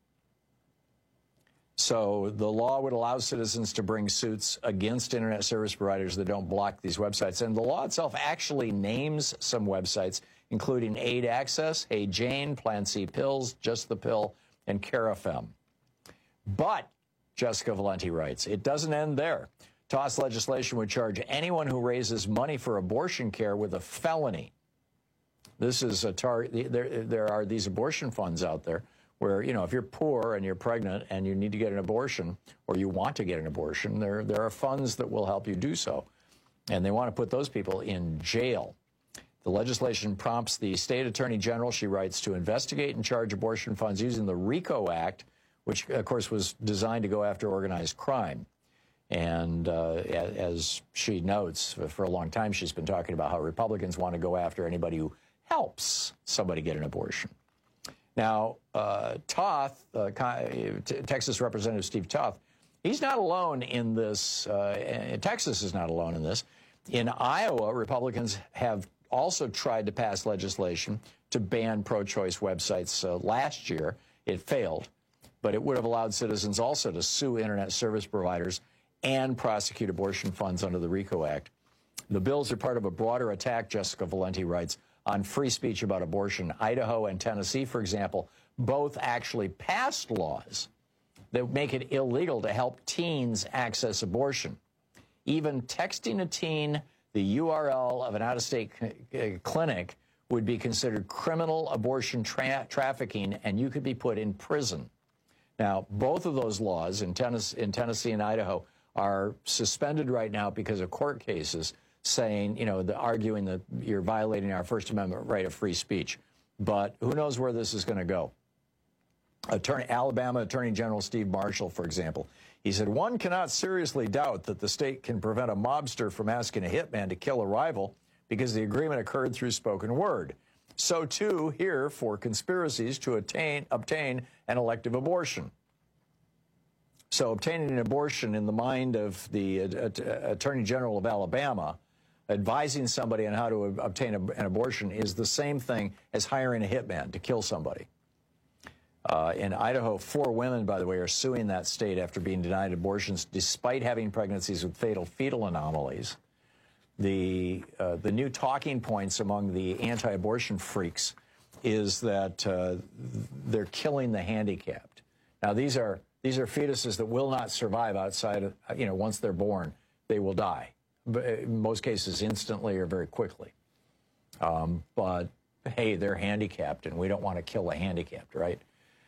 So the law would allow citizens to bring suits against internet service providers that don't block these websites. And the law itself actually names some websites, including Aid Access, Hey Jane, Plan C Pills, Just the Pill, and Carafem. But, Jessica Valenti writes, it doesn't end there. Toss legislation would charge anyone who raises money for abortion care with a felony. This is a tar- there, there are these abortion funds out there where, you know, if you're poor and you're pregnant and you need to get an abortion or you want to get an abortion, there, there are funds that will help you do so. And they want to put those people in jail. The legislation prompts the state attorney general, she writes, to investigate and charge abortion funds using the RICO Act, which, of course, was designed to go after organized crime. And uh, as she notes, for a long time, she's been talking about how Republicans want to go after anybody who helps somebody get an abortion. Now, uh, Toth, uh, Texas Representative Steve Toth, he's not alone in this. Uh, Texas is not alone in this. In Iowa, Republicans have also tried to pass legislation to ban pro-choice websites uh, last year. It failed, but it would have allowed citizens also to sue internet service providers and prosecute abortion funds under the RICO Act. The bills are part of a broader attack, Jessica Valenti writes, on free speech about abortion. Idaho and Tennessee, for example, both actually passed laws that make it illegal to help teens access abortion. Even texting a teen the U R L of an out-of-state cl- clinic would be considered criminal abortion tra- trafficking, and you could be put in prison. Now, both of those laws in Tennessee, in Tennessee and Idaho are suspended right now because of court cases saying, you know, the, arguing that you're violating our First Amendment right of free speech. But who knows where this is going to go. Attorney, Alabama Attorney General Steve Marshall, for example, he said, one cannot seriously doubt that the state can prevent a mobster from asking a hitman to kill a rival because the agreement occurred through spoken word. So, too, here for conspiracies to attain, obtain an elective abortion. So obtaining an abortion in the mind of the uh, uh, Attorney General of Alabama, advising somebody on how to obtain a, an abortion is the same thing as hiring a hitman to kill somebody. Uh, in Idaho, four women, by the way, are suing that state after being denied abortions despite having pregnancies with fatal fetal anomalies. The, uh, the new talking points among the anti-abortion freaks is that uh, they're killing the handicapped. Now, these are, these are fetuses that will not survive outside of, you know, once they're born, they will die. But in most cases, instantly or very quickly. Um, but, hey, they're handicapped, and we don't want to kill the handicapped, right?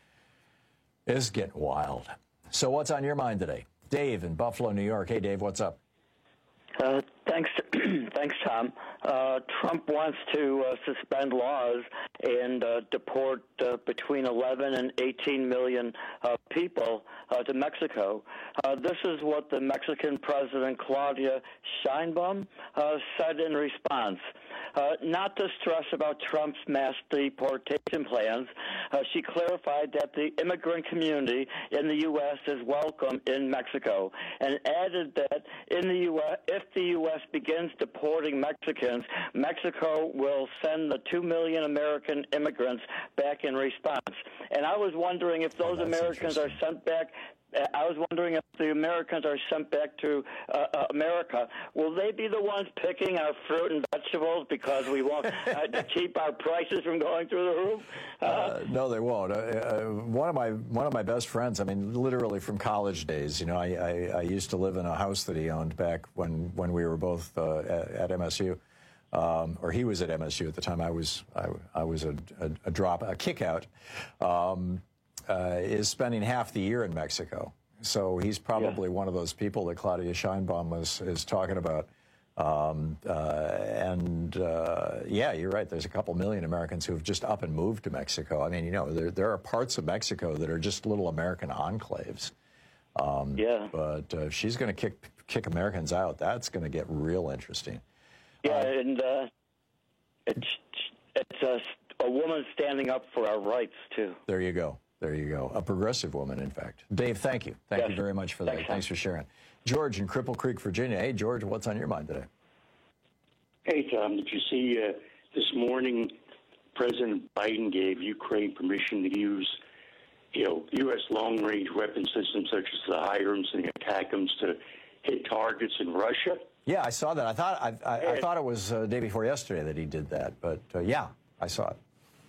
It's getting wild. So what's on your mind today? Dave in Buffalo, New York. Hey, Dave, what's up? Uh, thanks, thanks, Tom. Uh, Trump wants to uh, suspend laws and uh, deport uh, between eleven and eighteen million uh, people uh, to Mexico. Uh, this is what the Mexican President Claudia Sheinbaum uh, said in response. Uh, not to stress about Trump's mass deportation plans, uh, she clarified that the immigrant community in the U S is welcome in Mexico, and added that in the U S, if the U S begins deporting Mexicans, Mexico will send the two million American immigrants back in response. And I was wondering if those oh, Americans are sent back I was wondering if the Americans are sent back to uh, uh, America, will they be the ones picking our fruit and vegetables because we want uh, to keep our prices from going through the roof? Uh, uh, no, they won't. Uh, uh, one of my one of my best friends, I mean, literally from college days. You know, I, I, I used to live in a house that he owned back when when we were both uh, at, at M S U, um, or he was at M S U at the time. I was I, I was a, a, a drop a kick out. Um, Uh, is spending half the year in Mexico. So he's probably yeah. one of those people that Claudia Sheinbaum was, is talking about. Um, uh, and, uh, yeah, you're right. There's a couple million Americans who have just up and moved to Mexico. I mean, you know, there, there are parts of Mexico that are just little American enclaves. Um, yeah. But uh, if she's going to kick kick Americans out, that's going to get real interesting. Yeah, uh, and uh, it's, it's a, a woman standing up for our rights, too. There you go. There you go. A progressive woman, in fact. Dave, thank you. Thank yes. you very much for that. Thanks, Thanks for sharing. George in Cripple Creek, Virginia. Hey, George, what's on your mind today? Hey, Tom, did you see uh, this morning President Biden gave Ukraine permission to use, you know, U S long-range weapon systems such as the HIMARS and the ATACMS to hit targets in Russia? Yeah, I saw that. I thought I, I, I thought it was uh, the day before yesterday that he did that. But, uh, yeah, I saw it.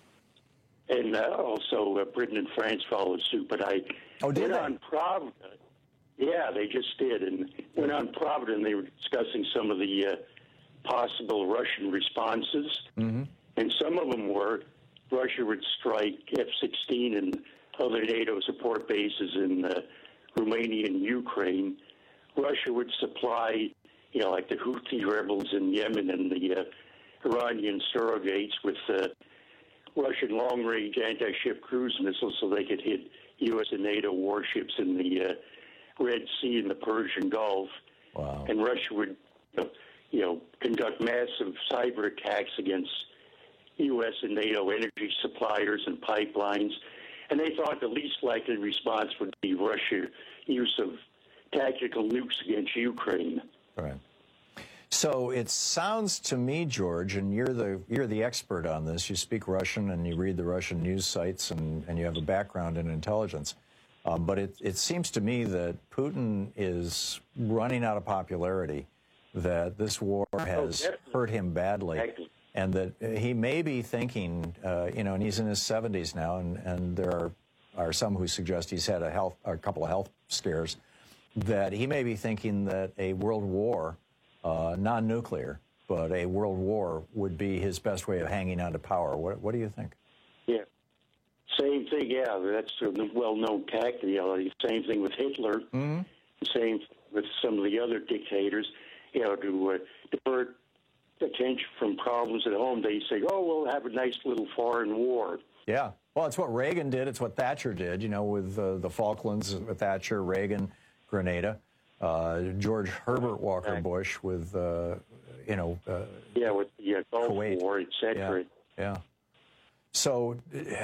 And uh, also uh, Britain and France followed suit. But I oh, did went they? on Provident. Yeah, they just did. And went on Provident, and they were discussing some of the uh, possible Russian responses. Mm-hmm. And some of them were Russia would strike F sixteen and other NATO support bases in uh, Romania and Ukraine. Russia would supply, you know, like the Houthi rebels in Yemen and the uh, Iranian surrogates with uh, Russian long-range anti-ship cruise missiles so they could hit U S and NATO warships in the uh, Red Sea and the Persian Gulf. Wow. And Russia would, you know, conduct massive cyber attacks against U S and NATO energy suppliers and pipelines. And they thought the least likely response would be Russia's use of tactical nukes against Ukraine. Right. So it sounds to me, George, and you're the you're the expert on this. You speak Russian and you read the Russian news sites, and, and you have a background in intelligence. Um, but it, it seems to me that Putin is running out of popularity, that this war has oh, hurt him badly, exactly. and that he may be thinking, uh, you know, and he's in his seventies now, and, and there are, are some who suggest he's had a health, a couple of health scares, that he may be thinking that a world war, uh, non-nuclear, but a world war would be his best way of hanging on to power. What, what do you think? Yeah. Same thing, yeah. That's a well-known tactic. You know, same thing with Hitler. Mm-hmm. Same with some of the other dictators. You know, to uh, divert attention from problems at home, they say, "Oh, we'll have a nice little foreign war." Yeah. Well, it's what Reagan did. It's what Thatcher did. You know, with uh, the Falklands, with Thatcher, Reagan, Grenada, uh, George Herbert Walker Bush with, uh, you know, uh, yeah, with the uh, Gulf Kuwait. War, et cetera. Yeah. yeah. So,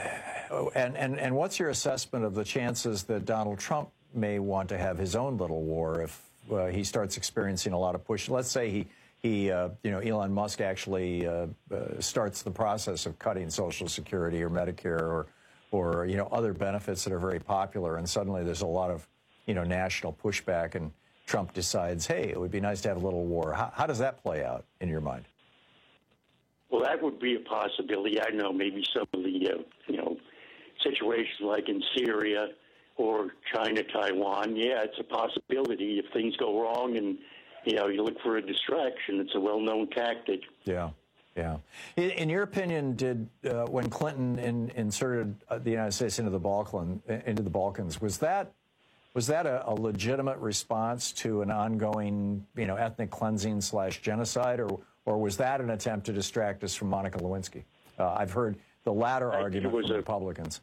and, and, and what's your assessment of the chances that Donald Trump may want to have his own little war if uh, he starts experiencing a lot of push? Let's say he, he uh, you know, Elon Musk actually uh, uh, starts the process of cutting Social Security or Medicare or, or, you know, other benefits that are very popular, and suddenly there's a lot of, you know, national pushback, and Trump decides, hey, it would be nice to have a little war. How, how does that play out in your mind? Well, that would be a possibility. I know maybe some of the, uh, you know, situations like in Syria or China, Taiwan. Yeah, it's a possibility. If things go wrong and, you know, you look for a distraction, it's a well-known tactic. Yeah, yeah. In, in your opinion, did uh, when Clinton in, inserted uh, the United States into the Balkan, into the Balkans, was that was that a, a legitimate response to an ongoing, you know, ethnic cleansing slash genocide, or or was that an attempt to distract us from Monica Lewinsky? Uh, I've heard the latter I argument from a, Republicans.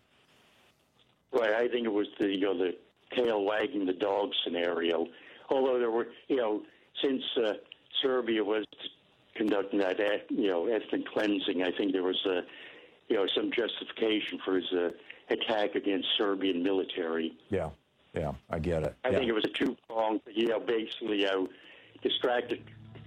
Right, I think it was the, you know, the tail wagging the dog scenario. Although there were, you know, since uh, Serbia was conducting that, you know, ethnic cleansing, I think there was, uh, you know, some justification for his uh, attack against Serbian military. Yeah, yeah, I get it. I yeah. think it was a two-pronged, you know, basically, you know, distracted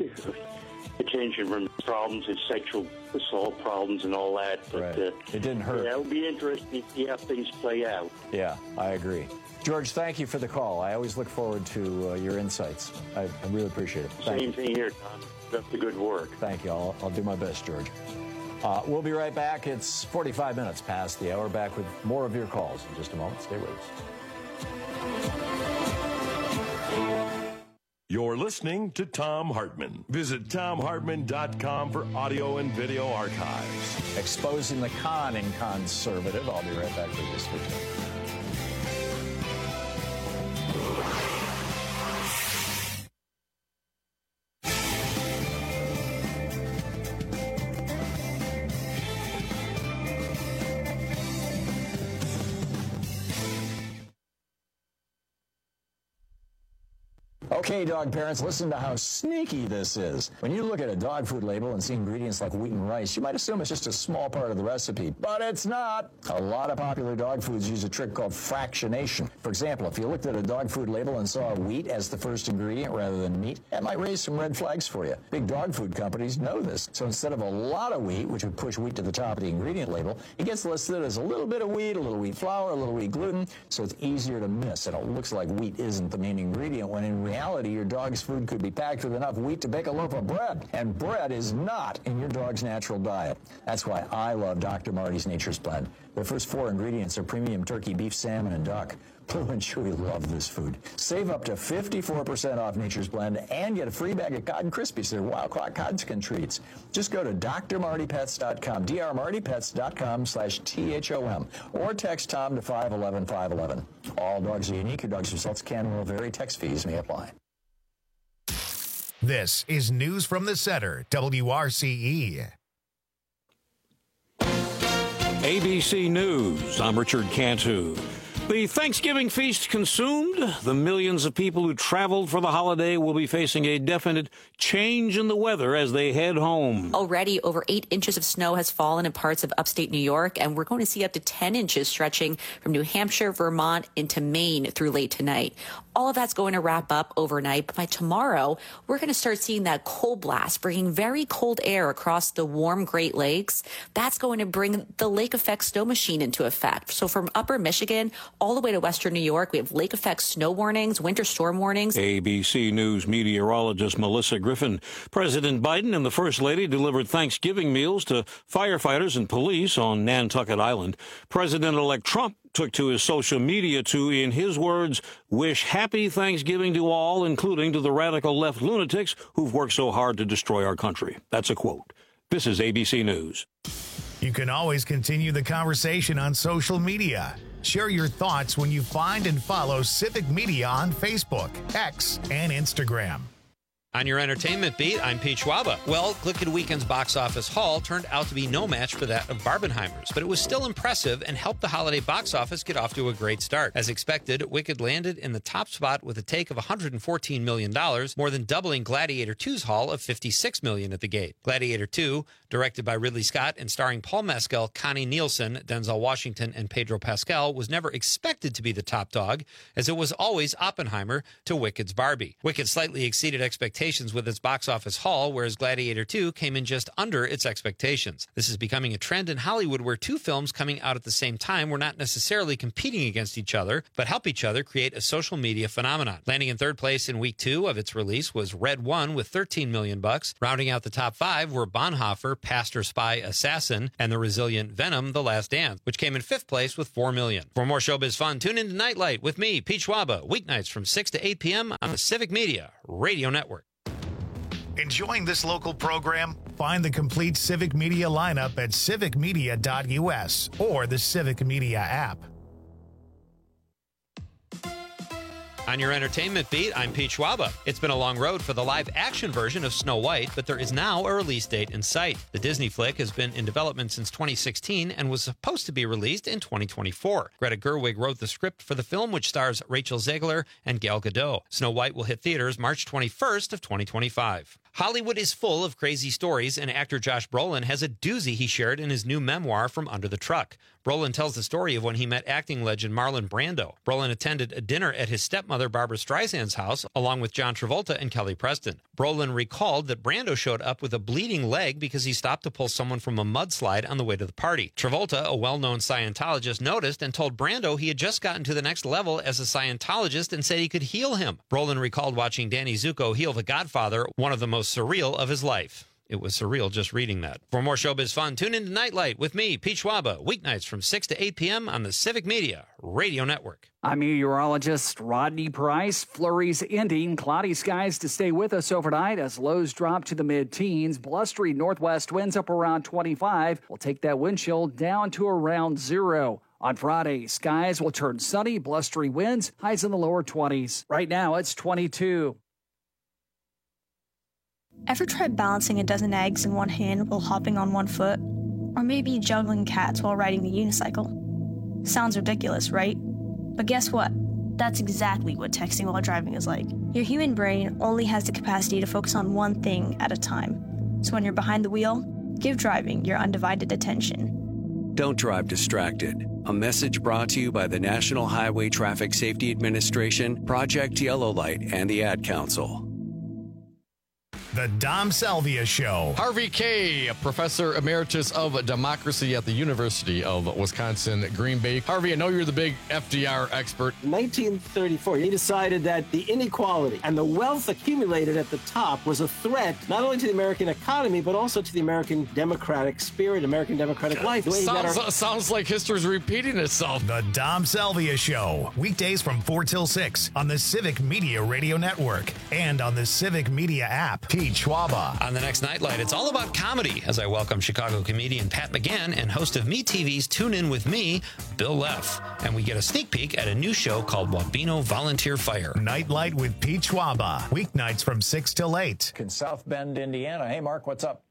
attention from problems, his sexual assault problems and all that. But right. uh, it didn't hurt. Yeah, it'll be interesting to see how things play out. Yeah, I agree. George, thank you for the call. I always look forward to uh, your insights. I, I really appreciate it. Thank Same you. thing here, Tom. That's the good work. Thank you. I'll, I'll do my best, George. Uh, we'll be right back. It's forty-five minutes past the hour. Back with more of your calls in just a moment. Stay with us. You're listening to Thom Hartmann. Visit Thom Hartmann dot com for audio and video archives. Exposing the con in conservative. I'll be right back with you. Switch up. Okay, dog parents, listen to how sneaky this is. When you look at a dog food label and see ingredients like wheat and rice, you might assume it's just a small part of the recipe, but it's not. A lot of popular dog foods use a trick called fractionation. For example, if you looked at a dog food label and saw wheat as the first ingredient rather than meat, that might raise some red flags for you. Big dog food companies know this, so instead of a lot of wheat, which would push wheat to the top of the ingredient label, it gets listed as a little bit of wheat, a little wheat flour, a little wheat gluten, so it's easier to miss, and it looks like wheat isn't the main ingredient, when in reality, your dog's food could be packed with enough wheat to bake a loaf of bread, and bread is not in your dog's natural diet. That's why I love Doctor Marty's Nature's Blend. Their first four ingredients are premium turkey, beef, salmon, and duck. Blue and Chewy love this food. Save up to fifty-four percent off Nature's Blend and get a free bag of Cod Krispies. They're Wild Caught Codskin treats. Just go to D R Marty Pets dot com, D R Marty Pets dot com slash T H O M, or text Tom to five one one five one one. All dogs are unique. Your dog's results can and will vary. Text fees may apply. This is News from the Center, W R C E. A B C News, I'm Richard Cantu. The Thanksgiving feast consumed, the millions of people who traveled for the holiday will be facing a definite change in the weather as they head home. Already over eight inches of snow has fallen in parts of upstate New York, and we're going to see up to ten inches stretching from New Hampshire, Vermont into Maine through late tonight. All of that's going to wrap up overnight. But by tomorrow, we're going to start seeing that cold blast, bringing very cold air across the warm Great Lakes. That's going to bring the lake effect snow machine into effect. So from upper Michigan all the way to western New York, we have lake effect snow warnings, winter storm warnings. A B C News meteorologist Melissa Griffin. President Biden and the First Lady delivered Thanksgiving meals to firefighters and police on Nantucket Island. President-elect Trump took to his social media to, in his words, wish happy Thanksgiving to all, including to the radical left lunatics who've worked so hard to destroy our country. That's a quote. This is A B C News. You can always continue the conversation on social media. Share your thoughts when you find and follow Civic Media on Facebook, X, and Instagram. On your entertainment beat, I'm Pete Schwaba. Well, Glicked Weekend's box office haul turned out to be no match for that of Barbenheimer's, but it was still impressive and helped the holiday box office get off to a great start. As expected, Wicked landed in the top spot with a take of one hundred fourteen million dollars, more than doubling Gladiator two's haul of fifty-six million dollars at the gate. Gladiator two, directed by Ridley Scott and starring Paul Mescal, Connie Nielsen, Denzel Washington, and Pedro Pascal, was never expected to be the top dog, as it was always Oppenheimer to Wicked's Barbie. Wicked slightly exceeded expectations with its box office haul, whereas Gladiator two came in just under its expectations. This is becoming a trend in Hollywood where two films coming out at the same time were not necessarily competing against each other, but help each other create a social media phenomenon. Landing in third place in week two of its release was Red One with thirteen million bucks. Rounding out the top five were Bonhoeffer, Pastor Spy Assassin, and the resilient Venom, The Last Dance, which came in fifth place with four million. For more showbiz fun, tune in to Nightlight with me, Pete Schwaba, weeknights from six to eight p.m. on the Civic Media Radio Network. Enjoying this local program? Find the complete Civic Media lineup at civic media dot u s or the Civic Media app. On your entertainment beat, I'm Pete Schwaba. It's been a long road for the live-action version of Snow White, but there is now a release date in sight. The Disney flick has been in development since twenty sixteen and was supposed to be released in twenty twenty-four. Greta Gerwig wrote the script for the film, which stars Rachel Zegler and Gal Gadot. Snow White will hit theaters March twenty-first of twenty twenty-five. Hollywood is full of crazy stories, and actor Josh Brolin has a doozy he shared in his new memoir, From Under the Truck. Brolin tells the story of when he met acting legend Marlon Brando. Brolin attended a dinner at his stepmother Barbara Streisand's house, along with John Travolta and Kelly Preston. Brolin recalled that Brando showed up with a bleeding leg because he stopped to pull someone from a mudslide on the way to the party. Travolta, a well-known Scientologist, noticed and told Brando he had just gotten to the next level as a Scientologist and said he could heal him. Brolin recalled watching Danny Zuko heal The Godfather, one of the most surreal of his life. It was surreal just reading that. For more showbiz fun, tune in to Nightlight with me, Pete Schwaba, weeknights from six to eight p.m. on the Civic Media Radio Network. I'm meteorologist Rodney Price. Flurries ending, cloudy skies to stay with us overnight as lows drop to the mid-teens. Blustery northwest winds up around twenty-five. We'll take that wind chill down to around zero. On Friday, skies will turn sunny, blustery winds, highs in the lower twenties. Right now, it's twenty-two. Ever tried balancing a dozen eggs in one hand while hopping on one foot? Or maybe juggling cats while riding the unicycle? Sounds ridiculous, right? But guess what? That's exactly what texting while driving is like. Your human brain only has the capacity to focus on one thing at a time. So when you're behind the wheel, give driving your undivided attention. Don't drive distracted. A message brought to you by the National Highway Traffic Safety Administration, Project Yellow Light, and the Ad Council. The Dom Salvia Show. Harvey Kaye, Professor Emeritus of Democracy at the University of Wisconsin, Green Bay. Harvey, I know you're the big F D R expert. nineteen thirty-four, he decided that the inequality and the wealth accumulated at the top was a threat not only to the American economy, but also to the American democratic spirit, American democratic life. The way sounds, our- sounds like history's repeating itself. The Dom Salvia Show. Weekdays from four till six on the Civic Media Radio Network and on the Civic Media app. Pete Schwaba. On the next Nightlight, it's all about comedy as I welcome Chicago comedian Pat McGann and host of MeTV's Tune In With Me, Bill Leff. And we get a sneak peek at a new show called Wabeno Volunteer Fire. Nightlight with Pete Schwaba. Weeknights from six till eight. In South Bend, Indiana. Hey, Mark, what's up?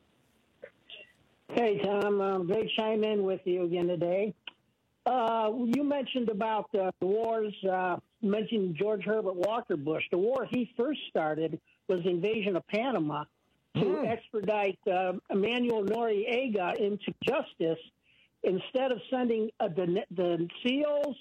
Hey, Tom. I'm going to chime in with you again today. Uh, you mentioned about uh, the wars, uh, you mentioned George Herbert Walker Bush. The war he first started was the invasion of Panama to mm. expedite uh, Emmanuel Noriega into justice. Instead of sending uh, the, the SEALs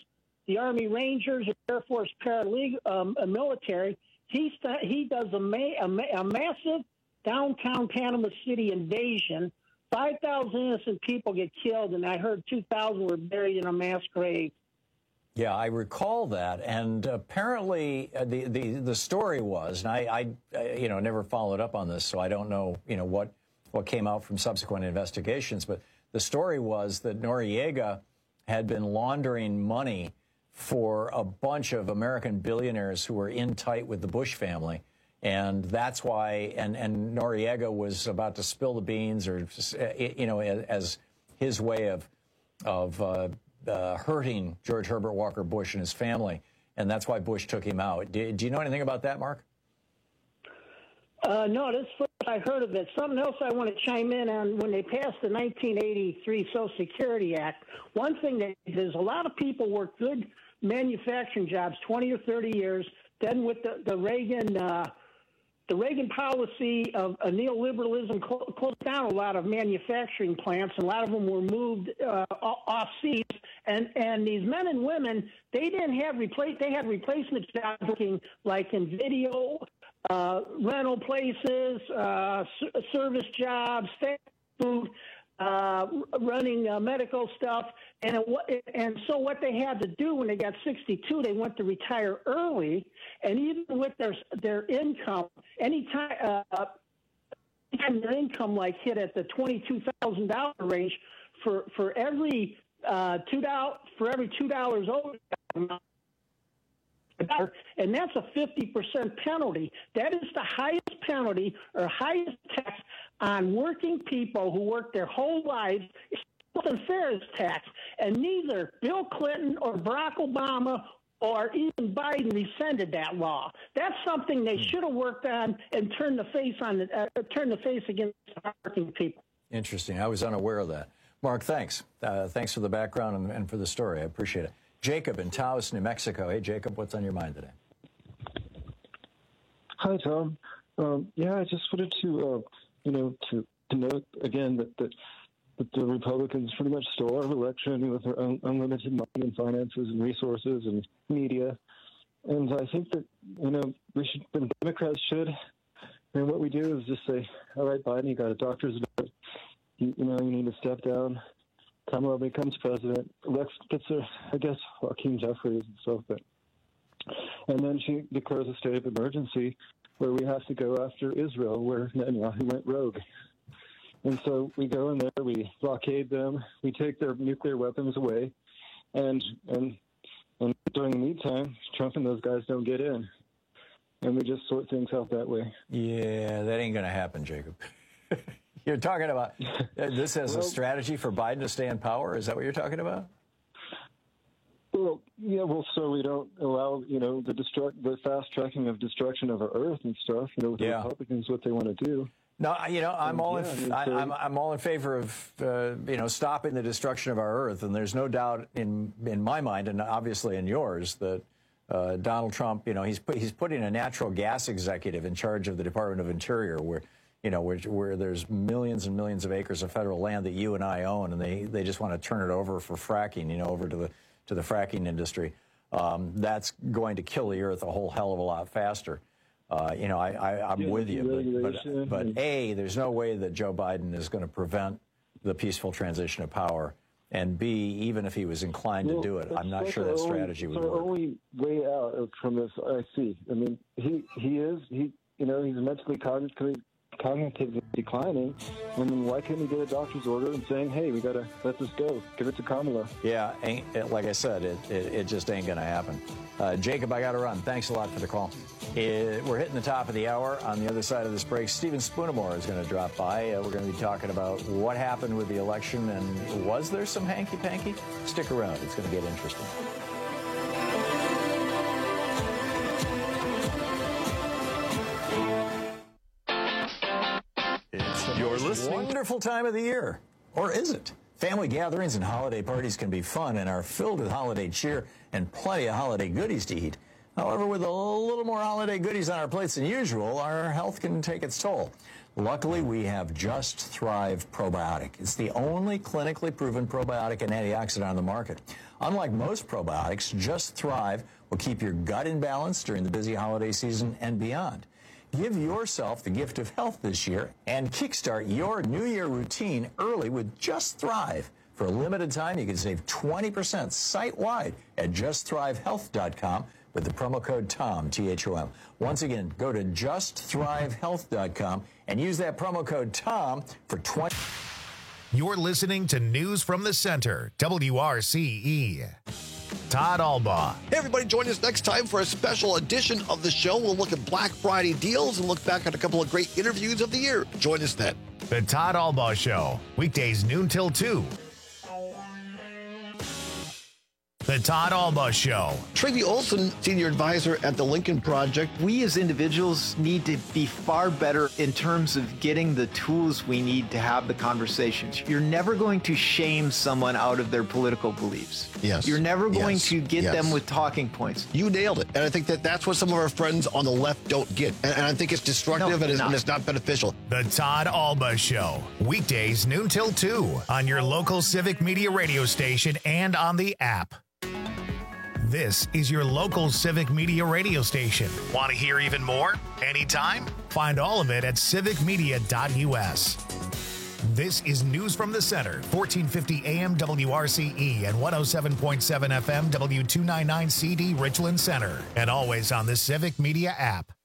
the Army Rangers, Air Force Paraleg um, military. He st- he does a, ma- a, ma- a massive downtown Panama City invasion. five thousand innocent people get killed, and I heard two thousand were buried in a mass grave. Yeah, I recall that, and apparently uh, the, the the story was, and I, I uh, you know never followed up on this, so I don't know you know what what came out from subsequent investigations, but the story was that Noriega had been laundering money for a bunch of American billionaires who were in tight with the Bush family, and that's why, and and Noriega was about to spill the beans, or you know as his way of of uh, Uh, hurting George Herbert Walker Bush and his family, and that's why Bush took him out. Do, do you know anything about that, Mark? Uh, no, this is first I heard of it. Something else I want to chime in on, when they passed the nineteen eighty-three Social Security Act, one thing that is, a lot of people work good manufacturing jobs, twenty or thirty years, then with the, the Reagan uh, The Reagan policy of uh, neoliberalism cl- closed down a lot of manufacturing plants, and a lot of them were moved uh, off seas. And and these men and women, they didn't have replace. They had replacement jobs working like in video, uh, rental places, uh, s- service jobs, fast food, uh, running uh, medical stuff. And it, and so what they had to do when they got sixty-two, they went to retire early. And even with their their income, anytime uh, anytime their income like hit at the twenty-two thousand dollar range, for for every uh, two dollars for every two dollars over, and that's a fifty percent penalty. That is the highest penalty or highest tax on working people who work their whole lives. Something fair as tax, and neither Bill Clinton or Barack Obama or even Biden rescinded that law. That's something they should have worked on and turned the face on the uh, turned the face against working people. Interesting. I was unaware of that. Mark, thanks. Uh, thanks for the background and, and for the story. I appreciate it. Jacob in Taos, New Mexico. Hey, Jacob, what's on your mind today? Hi, Tom. Um, yeah, I just wanted to, uh, you know, to, to note again that that. that the Republicans pretty much stole our election with their un- unlimited money and finances and resources and media. And I think that, you know, we should, the Democrats should, and what we do is just say, all right, Biden, you got a doctor's note. You, you know, you need to step down. Kamala becomes president. Lex gets her, I guess, Hakeem Jeffries and stuff. But, and then she declares a state of emergency where we have to go after Israel, where Netanyahu went rogue. And so we go in there, we blockade them, we take their nuclear weapons away, and and and during the meantime, Trump and those guys don't get in. And we just sort things out that way. Yeah, that ain't going to happen, Jacob. You're talking about this as well, a strategy for Biden to stay in power? Is that what you're talking about? Well, yeah, well, so we don't allow, you know, the destruct, the fast tracking of destruction of our Earth and stuff, you know, with yeah. the Republicans, what they want to do. No, you know, I'm all yeah, in. I, I'm I'm all in favor of uh, you know stopping the destruction of our Earth, and there's no doubt in in my mind, and obviously in yours, that uh, Donald Trump, you know, he's put, he's putting a natural gas executive in charge of the Department of Interior, where you know where where there's millions and millions of acres of federal land that you and I own, and they they just want to turn it over for fracking, you know, over to the to the fracking industry. Um, that's going to kill the Earth a whole hell of a lot faster. Uh, you know, I, I, I'm yeah, with you, but, but, but A, there's no way that Joe Biden is going to prevent the peaceful transition of power, and B, even if he was inclined well, to do it, I'm not sure that strategy would work. The only way out from this, I see. I mean, he he is he you know he's mentally cognitively cognitively declining, and then why couldn't he get a doctor's order and saying, hey, we gotta let this go, give it to Kamala? Yeah, ain't, it, like I said, it, it it just ain't gonna happen. Uh, Jacob, I gotta run. Thanks a lot for the call. It, we're hitting the top of the hour. On the other side of this break, Stephen Spoonamore is going to drop by. Uh, we're going to be talking about what happened with the election and was there some hanky-panky? Stick around. It's going to get interesting. It's the You're listening. Wonderful time of the year. Or is it? Family gatherings and holiday parties can be fun and are filled with holiday cheer and plenty of holiday goodies to eat. However, with a little more holiday goodies on our plates than usual, our health can take its toll. Luckily, we have Just Thrive Probiotic. It's the only clinically proven probiotic and antioxidant on the market. Unlike most probiotics, Just Thrive will keep your gut in balance during the busy holiday season and beyond. Give yourself the gift of health this year and kickstart your New Year routine early with Just Thrive. For a limited time, you can save twenty percent site-wide at just thrive health dot com with the promo code TOM, T H O M. Once again, go to just thrive health dot com and use that promo code TOM for twenty. You're listening to News from the Center, W R C E. Todd Albaugh. Hey, everybody, join us next time for a special edition of the show. We'll look at Black Friday deals and look back at a couple of great interviews of the year. Join us then. The Todd Albaugh Show, weekdays noon till two. The Todd Albaugh Show. Tracy Olson, Senior Advisor at the Lincoln Project. We as individuals need to be far better in terms of getting the tools we need to have the conversations. You're never going to shame someone out of their political beliefs. Yes. You're never going yes. to get yes. them with talking points. You nailed it. And I think that that's what some of our friends on the left don't get. And, and I think it's destructive no, and, it's, and it's not beneficial. The Todd Albaugh Show. Weekdays noon till two on your local Civic Media radio station and on the app. This is your local Civic Media radio station. Want to hear even more? Anytime? Find all of it at civic media dot U S. This is News from the Center, fourteen fifty A M W R C E and one oh seven point seven F M W two ninety-nine C D Richland Center, and always on the Civic Media app.